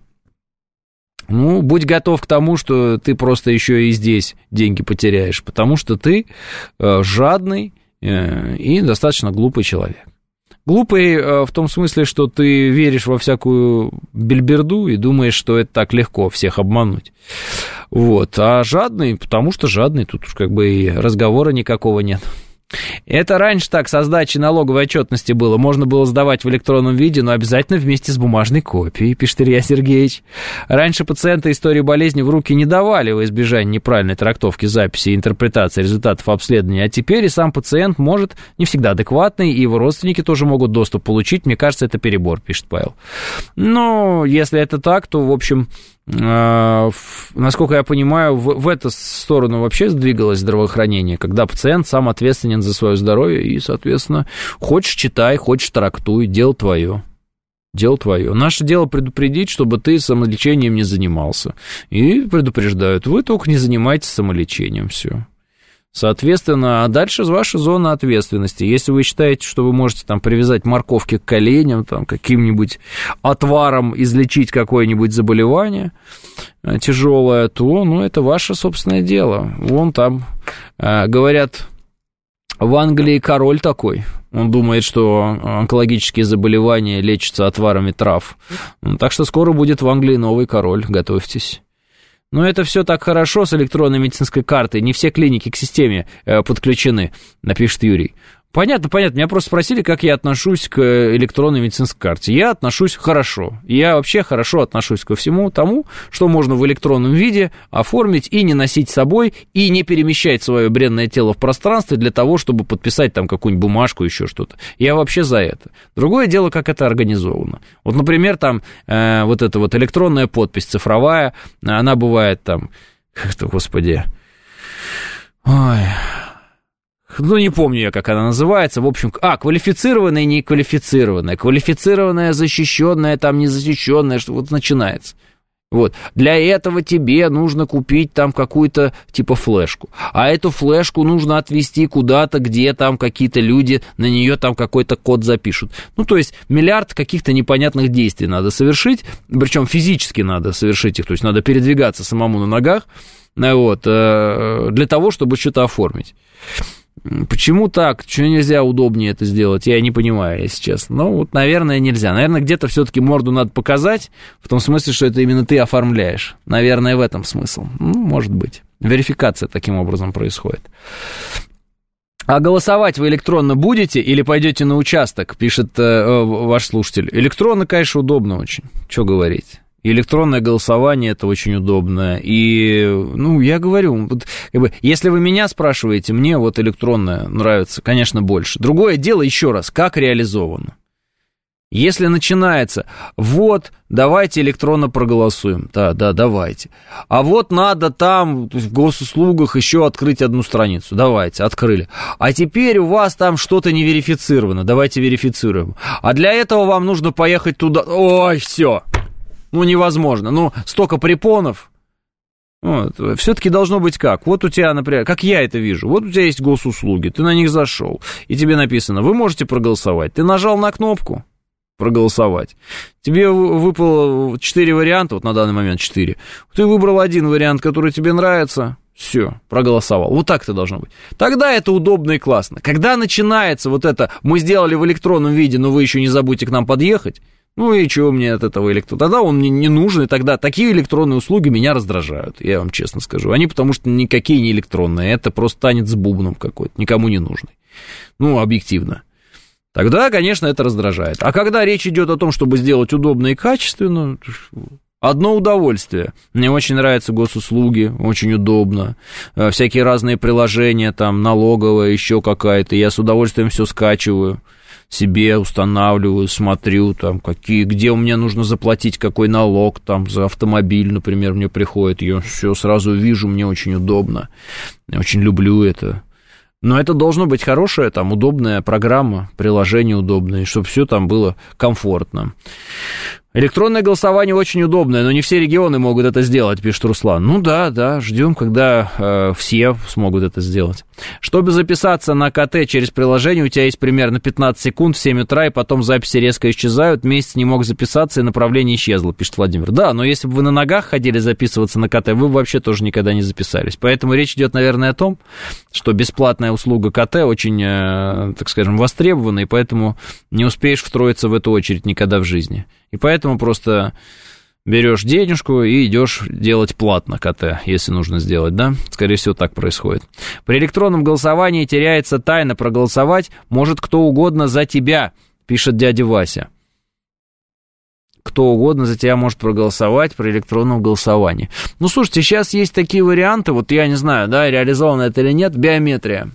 ну, будь готов к тому, что ты просто еще и здесь деньги потеряешь, потому что ты э, жадный э, и достаточно глупый человек. Глупый в том смысле, что ты веришь во всякую бельберду и думаешь, что это так легко всех обмануть. Вот. А жадный, потому что жадный, тут уж как бы и разговора никакого нет. Это раньше так, со сдачей налоговой отчетности было. Можно было сдавать в электронном виде, но обязательно вместе с бумажной копией, пишет Илья Сергеевич. Раньше пациенты истории болезни в руки не давали во избежание неправильной трактовки записи и интерпретации результатов обследования, а теперь и сам пациент может, не всегда адекватный, и его родственники тоже могут доступ получить. Мне кажется, это перебор, пишет Павел. Но если это так, то, в общем... Насколько я понимаю, в, в эту сторону вообще сдвигалось здравоохранение, когда пациент сам ответственен за свое здоровье и, соответственно, хочешь читай, хочешь трактуй, дело твое. Дело твое. Наше дело предупредить, чтобы ты самолечением не занимался. И предупреждают, вы только не занимайтесь самолечением, все. Соответственно, а дальше ваша зона ответственности. Если вы считаете, что вы можете там привязать морковки к коленям, там, каким-нибудь отваром излечить какое-нибудь заболевание тяжелое, то, ну, это ваше собственное дело. Вон там, э, говорят, в Англии король такой. Он думает, что онкологические заболевания лечатся отварами трав. Так что скоро будет в Англии новый король, готовьтесь. Но это все так хорошо с электронной медицинской картой. Не все клиники к системе э, подключены, напишет Юрий. Понятно, понятно. Меня просто спросили, как я отношусь к электронной медицинской карте. Я отношусь хорошо. Я вообще хорошо отношусь ко всему тому, что можно в электронном виде оформить и не носить с собой, и не перемещать свое бренное тело в пространстве для того, чтобы подписать там какую-нибудь бумажку, еще что-то. Я вообще за это. Другое дело, как это организовано. Вот, например, там э, вот эта вот электронная подпись цифровая, она бывает там, как-то, господи, ой... Ну, не помню я, как она называется. В общем, а, квалифицированная и неквалифицированная. Квалифицированная, защищенная, там, незащищенная, что вот начинается. Вот. Для этого тебе нужно купить там какую-то, типа, флешку. А эту флешку нужно отвезти куда-то, где там какие-то люди на нее там какой-то код запишут. Ну, то есть, миллиард каких-то непонятных действий надо совершить, причем физически надо совершить их, то есть, надо передвигаться самому на ногах, вот, для того, чтобы что-то оформить. Почему так? Почему нельзя удобнее это сделать? Я не понимаю, если честно. Ну, вот, наверное, нельзя. Наверное, где-то все-таки морду надо показать, в том смысле, что это именно ты оформляешь. Наверное, в этом смысл. Ну, может быть. Верификация таким образом происходит. А голосовать вы электронно будете или пойдете на участок, пишет э, ваш слушатель. Электронно, конечно, удобно очень. Что говорить? Электронное голосование, это очень удобно. И, ну, я говорю, вот, как бы, если вы меня спрашиваете, мне вот электронное нравится, конечно, больше. Другое дело, еще раз, как реализовано. Если начинается, вот, давайте электронно проголосуем. Да, да, давайте. А вот надо там в госуслугах еще открыть одну страницу. Давайте, открыли. А теперь у вас там что-то не верифицировано. Давайте верифицируем. А для этого вам нужно поехать туда. Ой, все. Ну, невозможно. Ну, столько препонов. Вот. Все-таки должно быть как? Вот у тебя, например, как я это вижу. Вот у тебя есть госуслуги, ты на них зашел, и тебе написано, вы можете проголосовать. Ты нажал на кнопку проголосовать. Тебе выпало четыре варианта, вот на данный момент четыре. Ты выбрал один вариант, который тебе нравится, все, проголосовал. Вот так это должно быть. Тогда это удобно и классно. Когда начинается вот это, мы сделали в электронном виде, но вы еще не забудьте к нам подъехать, ну и чего мне от этого электронного? Тогда он мне не нужен, и тогда такие электронные услуги меня раздражают, я вам честно скажу. Они потому что никакие не электронные, это просто танец с бубном какой-то, никому не нужный. Ну, объективно. Тогда, конечно, это раздражает. А когда речь идет о том, чтобы сделать удобно и качественно, одно удовольствие. Мне очень нравятся госуслуги, очень удобно. Всякие разные приложения, там, налоговая, еще какая-то. Я с удовольствием все скачиваю, себе устанавливаю, смотрю, там, какие, где у меня нужно заплатить какой налог, там, за автомобиль, например, мне приходит, я все сразу вижу, мне очень удобно, я очень люблю это. Но это должно быть хорошая, там, удобная программа, приложение удобное, чтобы все там было комфортно. Электронное голосование очень удобное, но не все регионы могут это сделать, пишет Руслан. Ну да, да, ждем, когда э, все смогут это сделать. Чтобы записаться на КТ через приложение, у тебя есть примерно пятнадцать секунд в семь утра, и потом записи резко исчезают. Месяц не мог записаться, и направление исчезло, пишет Владимир. Да, но если бы вы на ногах ходили записываться на КТ, вы вообще тоже никогда не записались. Поэтому речь идет, наверное, о том, что бесплатная услуга КТ очень, э, так скажем, востребована, и поэтому не успеешь встроиться в эту очередь никогда в жизни. И поэтому просто берешь денежку и идешь делать платно КТ, если нужно сделать, да? Скорее всего, так происходит. При электронном голосовании теряется тайна. Проголосовать может кто угодно за тебя, пишет дядя Вася. Кто угодно за тебя может проголосовать при электронном голосовании. Ну, слушайте, сейчас есть такие варианты, вот я не знаю, да, реализовано это или нет, биометрия.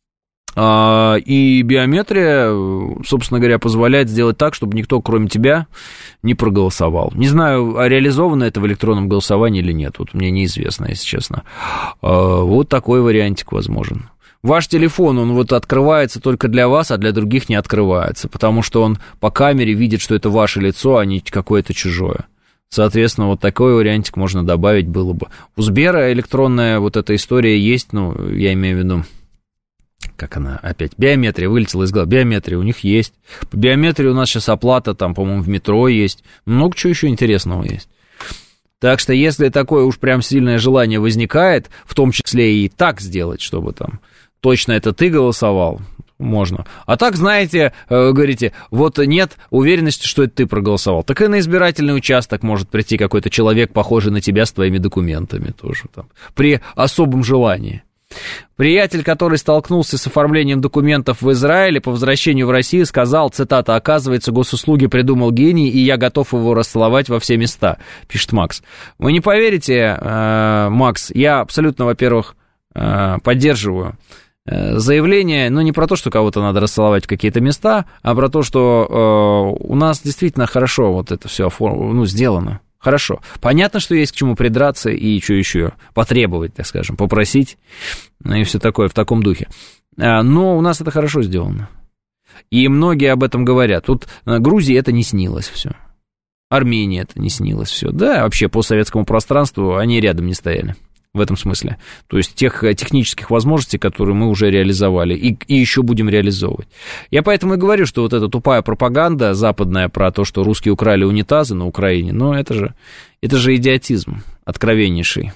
И биометрия, собственно говоря, позволяет сделать так, чтобы никто, кроме тебя, не проголосовал. Не знаю, а реализовано это в электронном голосовании или нет. Вот мне неизвестно, если честно. Вот такой вариантик возможен. Ваш телефон, он вот открывается только для вас, а для других не открывается, потому что он по камере видит, что это ваше лицо, а не какое-то чужое. Соответственно, вот такой вариантик можно добавить было бы. У Сбера электронная вот эта история есть, ну, я имею в виду, как она опять, биометрия, вылетела из головы, биометрия у них есть. По биометрии у нас сейчас оплата, там, по-моему, в метро есть, много чего еще интересного есть. Так что, если такое уж прям сильное желание возникает, в том числе и так сделать, чтобы там точно это ты голосовал, можно. А так, знаете, э, говорите, вот нет уверенности, что это ты проголосовал. Так и на избирательный участок может прийти какой-то человек, похожий на тебя, с твоими документами тоже там, при особом желании. Приятель, который столкнулся с оформлением документов в Израиле, по возвращению в Россию сказал, цитата, «Оказывается, госуслуги придумал гений, и я готов его расцеловать во все места», пишет Макс. Вы не поверите, э, Макс, я абсолютно, во-первых, э, поддерживаю заявление, ну, не про то, что кого-то надо расцеловать в какие-то места, а про то, что э, у нас действительно хорошо вот это все оформ... ну, сделано. Хорошо. Понятно, что есть к чему придраться и что еще потребовать, так скажем, попросить, и все такое в таком духе. Но у нас это хорошо сделано. И многие об этом говорят. Тут Грузии это не снилось все. Армении это не снилось все. Да, вообще по советскому пространству они рядом не стояли. В этом смысле. То есть тех технических возможностей, которые мы уже реализовали и, и еще будем реализовывать. Я поэтому и говорю, что вот эта тупая пропаганда западная про то, что русские украли унитазы на Украине, ну это же, это же идиотизм откровеннейший.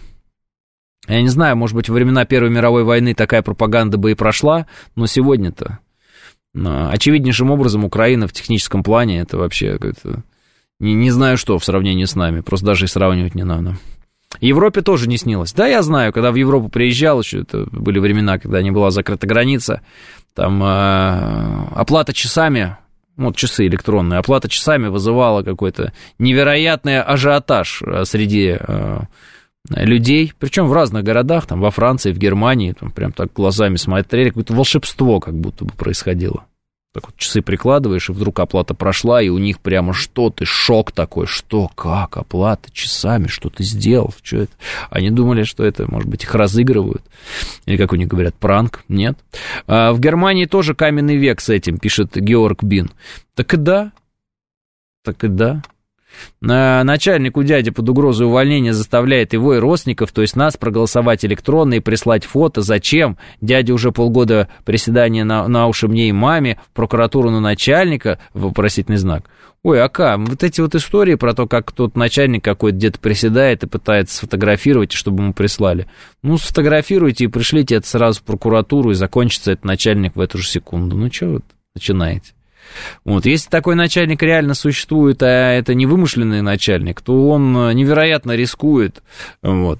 Я не знаю, может быть, во времена Первой мировой войны такая пропаганда бы и прошла, но сегодня-то очевиднейшим образом Украина в техническом плане это вообще не, не знаю что в сравнении с нами, просто даже и сравнивать не надо. Европе тоже не снилось. Да, я знаю, когда в Европу приезжал, еще это были времена, когда не была закрыта граница, там э, оплата часами, вот часы электронные, оплата часами вызывала какой-то невероятный ажиотаж среди э, людей, причем в разных городах, там во Франции, в Германии, там прям так глазами смотрели, какое-то волшебство как будто бы происходило. Так вот часы прикладываешь, и вдруг оплата прошла, и у них прямо что ты, шок такой, что, как, оплата часами, что ты сделал, что это? Они думали, что это, может быть, их разыгрывают, или, как у них говорят, пранк, нет. А в Германии тоже каменный век с этим, пишет Георг Бин. Так и да, так и да. Начальник у дяди под угрозой увольнения заставляет его и родственников, то есть нас, проголосовать электронно и прислать фото. Зачем? Дядя уже полгода приседания на, на уши мне и маме, в прокуратуру на начальника, вопросительный знак. Ой, ака, вот эти вот истории про то, как тот начальник какой-то где-то приседает и пытается сфотографировать, чтобы ему прислали. Ну, сфотографируйте и пришлите это сразу в прокуратуру, и закончится этот начальник в эту же секунду. Ну, что вы начинаете? Вот, если такой начальник реально существует, а это не вымышленный начальник, то он невероятно рискует, вот,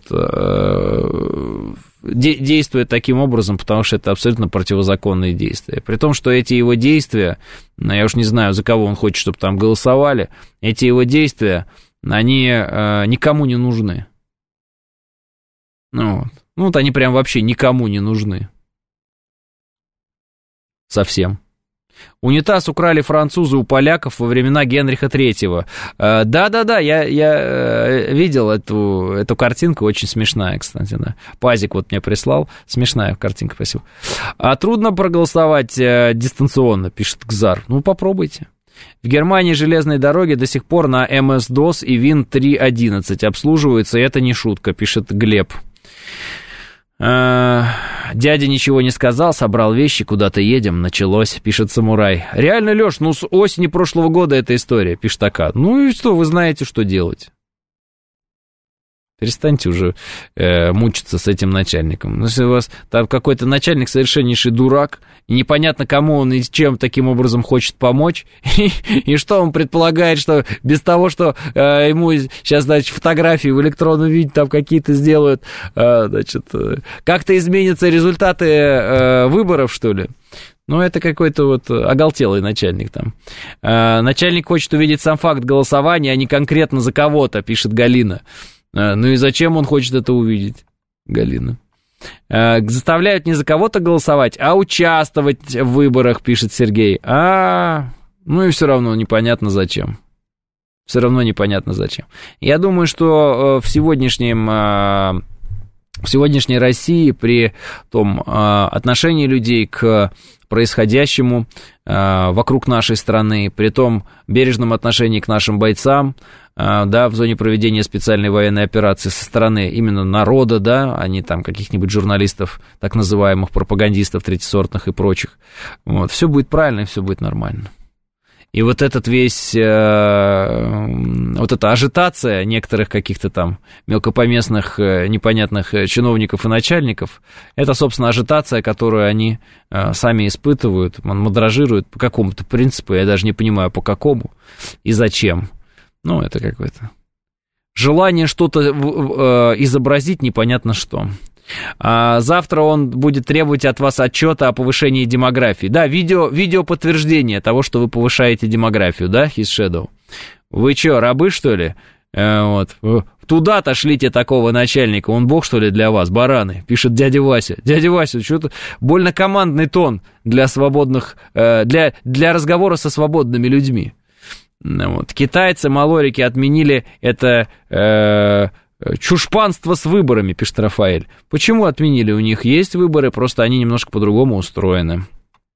де- действует таким образом, потому что это абсолютно противозаконные действия. При том, что эти его действия, я уж не знаю, за кого он хочет, чтобы там голосовали, эти его действия, они никому не нужны. Ну, вот. ну вот они прям вообще никому не нужны. Совсем. Унитаз украли французы у поляков во времена Генриха Третьего. Да-да-да, я, я видел эту, эту картинку, очень смешная, кстати, да. Пазик вот мне прислал, смешная картинка, спасибо. А трудно проголосовать дистанционно, пишет Кзар. Ну, попробуйте. В Германии железные дороги до сих пор на эм эс дос и вин три точка одиннадцать обслуживаются, и это не шутка, пишет Глеб. Дядя ничего не сказал, собрал вещи, куда-то едем, началось, пишет Самурай. Реально, Лёш, ну с осени прошлого года эта история, пишет Ака. Ну и что, вы знаете, что делать. Перестаньте уже э, мучиться с этим начальником. Ну, если у вас там какой-то начальник совершеннейший дурак, и непонятно, кому он и чем таким образом хочет помочь, и, и что он предполагает, что без того, что э, ему сейчас, значит, фотографии в электронном виде там какие-то сделают, э, значит, э, как-то изменятся результаты э, выборов, что ли? Ну, это какой-то вот оголтелый начальник там. Э, начальник хочет увидеть сам факт голосования, а не конкретно за кого-то, пишет Галина. Ну и зачем он хочет это увидеть, Галина? Заставляют не за кого-то голосовать, а участвовать в выборах, пишет Сергей. А, ну и все равно непонятно зачем. Все равно непонятно зачем. Я думаю, что в сегодняшнем... В сегодняшней России при том отношении людей к происходящему вокруг нашей страны, при том бережном отношении к нашим бойцам, да, в зоне проведения специальной военной операции со стороны именно народа, да, а не там каких-нибудь журналистов, так называемых пропагандистов третьесортных и прочих, вот, все будет правильно и все будет нормально. И вот этот весь, э, вот эта ажитация некоторых каких-то там мелкопоместных э, непонятных чиновников и начальников, это, собственно, ажитация, которую они э, сами испытывают, мандражируют по какому-то принципу, я даже не понимаю, по какому и зачем. Ну, это какое-то желание что-то э, изобразить, непонятно что. А завтра он будет требовать от вас отчета о повышении демографии. Да, видео, видео подтверждение того, что вы повышаете демографию, да, His Shadow? Вы что, рабы, что ли? Э, вот. Туда-то шлите такого начальника, он бог, что ли, для вас, бараны, пишет дядя Вася. Дядя Вася, что-то больно командный тон для свободных, э, для, для разговора со свободными людьми. Вот. Китайцы, малорики отменили это... Э, чушпанство с выборами, пишет Рафаэль. Почему отменили? У них есть выборы, просто они немножко по-другому устроены.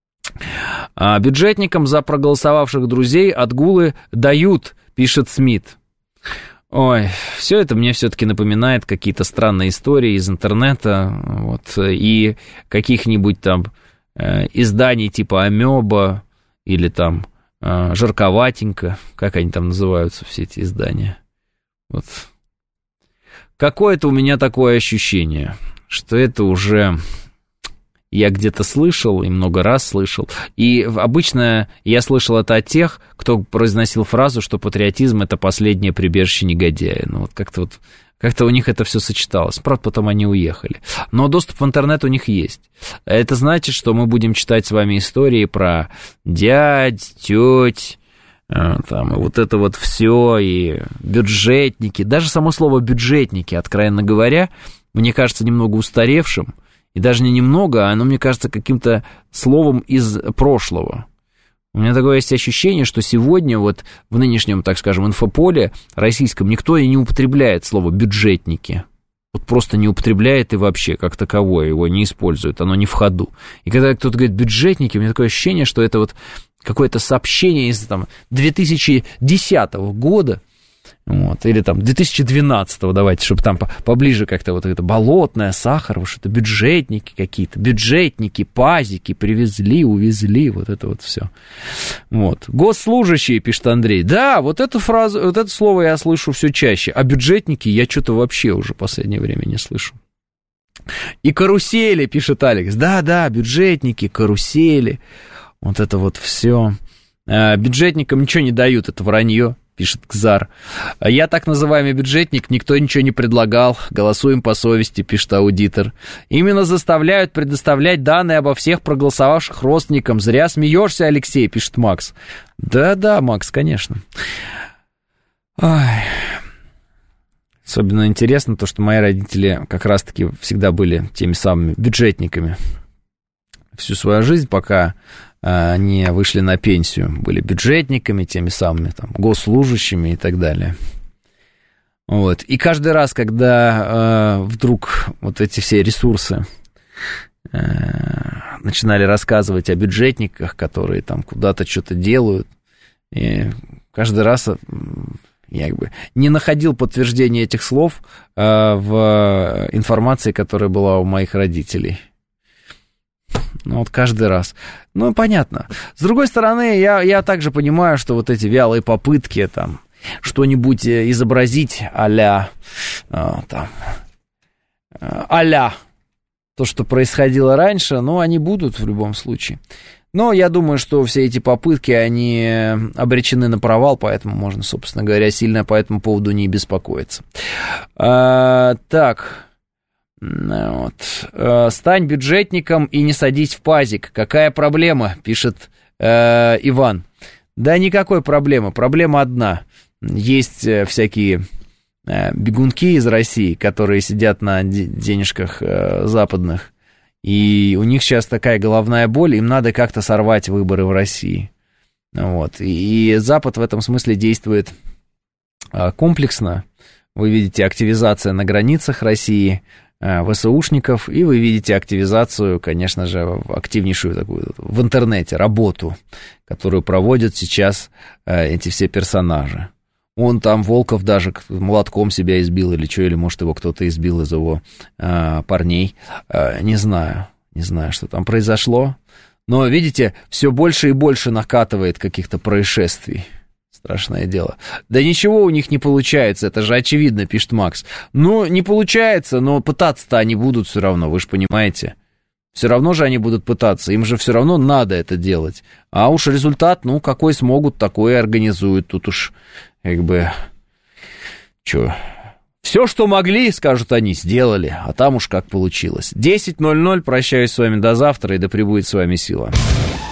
А бюджетникам за проголосовавших друзей отгулы дают, пишет Смит. Ой, все это мне все-таки напоминает какие-то странные истории из интернета, вот, и каких-нибудь там э, изданий типа «Амеба» или там э, «Жарковатенько», как они там называются, все эти издания. Вот. Какое-то у меня такое ощущение, что это уже я где-то слышал и много раз слышал. И обычно я слышал это от тех, кто произносил фразу, что патриотизм — это последнее прибежище негодяя. Ну вот как-то вот как-то у них это все сочеталось. Правда, потом они уехали. Но доступ в интернет у них есть. Это значит, что мы будем читать с вами истории про дядь, теть, там, и вот это вот все, и бюджетники, даже само слово бюджетники, откровенно говоря, мне кажется немного устаревшим, и даже не немного, а оно мне кажется каким-то словом из прошлого. У меня такое есть ощущение, что сегодня вот в нынешнем, так скажем, инфополе российском никто и не употребляет слово бюджетники. Вот просто не употребляет и вообще как таковое его не использует, оно не в ходу. И когда кто-то говорит бюджетники, у меня такое ощущение, что это вот какое-то сообщение из там, две тысячи десятого года, вот, или там две тысячи двенадцатого, давайте, чтобы там поближе как-то вот это болотное, Сахарова, что-то бюджетники какие-то, бюджетники, пазики привезли, увезли, вот это вот все. Вот. Госслужащие, пишет Андрей. Да, вот эту фразу, вот это слово я слышу все чаще, а бюджетники я что-то вообще уже в последнее время не слышу. И карусели, пишет Алекс. Да-да, бюджетники, карусели. Вот это вот все. Бюджетникам ничего не дают, это вранье, пишет Кзар. Я так называемый бюджетник, никто ничего не предлагал. Голосуем по совести, пишет аудитор. Именно заставляют предоставлять данные обо всех проголосовавших родственникам. Зря смеешься, Алексей, пишет Макс. Да-да, Макс, конечно. Ой. Особенно интересно то, что мои родители как раз-таки всегда были теми самыми бюджетниками. Всю свою жизнь, пока они вышли на пенсию, были бюджетниками, теми самыми там, госслужащими и так далее. Вот. И каждый раз, когда э, вдруг вот эти все ресурсы э, начинали рассказывать о бюджетниках, которые там куда-то что-то делают, И каждый раз я как бы не находил подтверждения этих слов э, в информации, которая была у моих родителей. Ну, вот каждый раз. Ну, понятно. С другой стороны, я, я также понимаю, что вот эти вялые попытки там что-нибудь изобразить а-ля, э, там, э, а-ля то, что происходило раньше, ну, они будут в любом случае. Но я думаю, что все эти попытки, они обречены на провал, поэтому можно, собственно говоря, сильно по этому поводу не беспокоиться. А, так, вот. А, стань бюджетником и не садись в пазик. Какая проблема, пишет а, Иван. Да никакой проблемы, проблема одна. Есть всякие бегунки из России, которые сидят на денежках западных, и у них сейчас такая головная боль, им надо как-то сорвать выборы в России. Вот. И Запад в этом смысле действует комплексно. Вы видите активизацию на границах России, ВСУшников, и вы видите активизацию, конечно же, активнейшую такую в интернете, работу, которую проводят сейчас эти все персонажи. Он там, Волков, даже молотком себя избил или что, или, может, его кто-то избил из его э, парней. Э, не знаю, не знаю, что там произошло. Но, видите, все больше и больше накатывает каких-то происшествий. Страшное дело. Да ничего у них не получается, это же очевидно, пишет Макс. Ну, не получается, но пытаться-то они будут все равно, вы же понимаете. Все равно же они будут пытаться, им же все равно надо это делать. А уж результат, ну, какой смогут, такой и организуют. Тут уж, как бы, что, все, что могли, скажут они, сделали, а там уж как получилось. десять ноль ноль, прощаюсь с вами до завтра, и да пребудет с вами сила.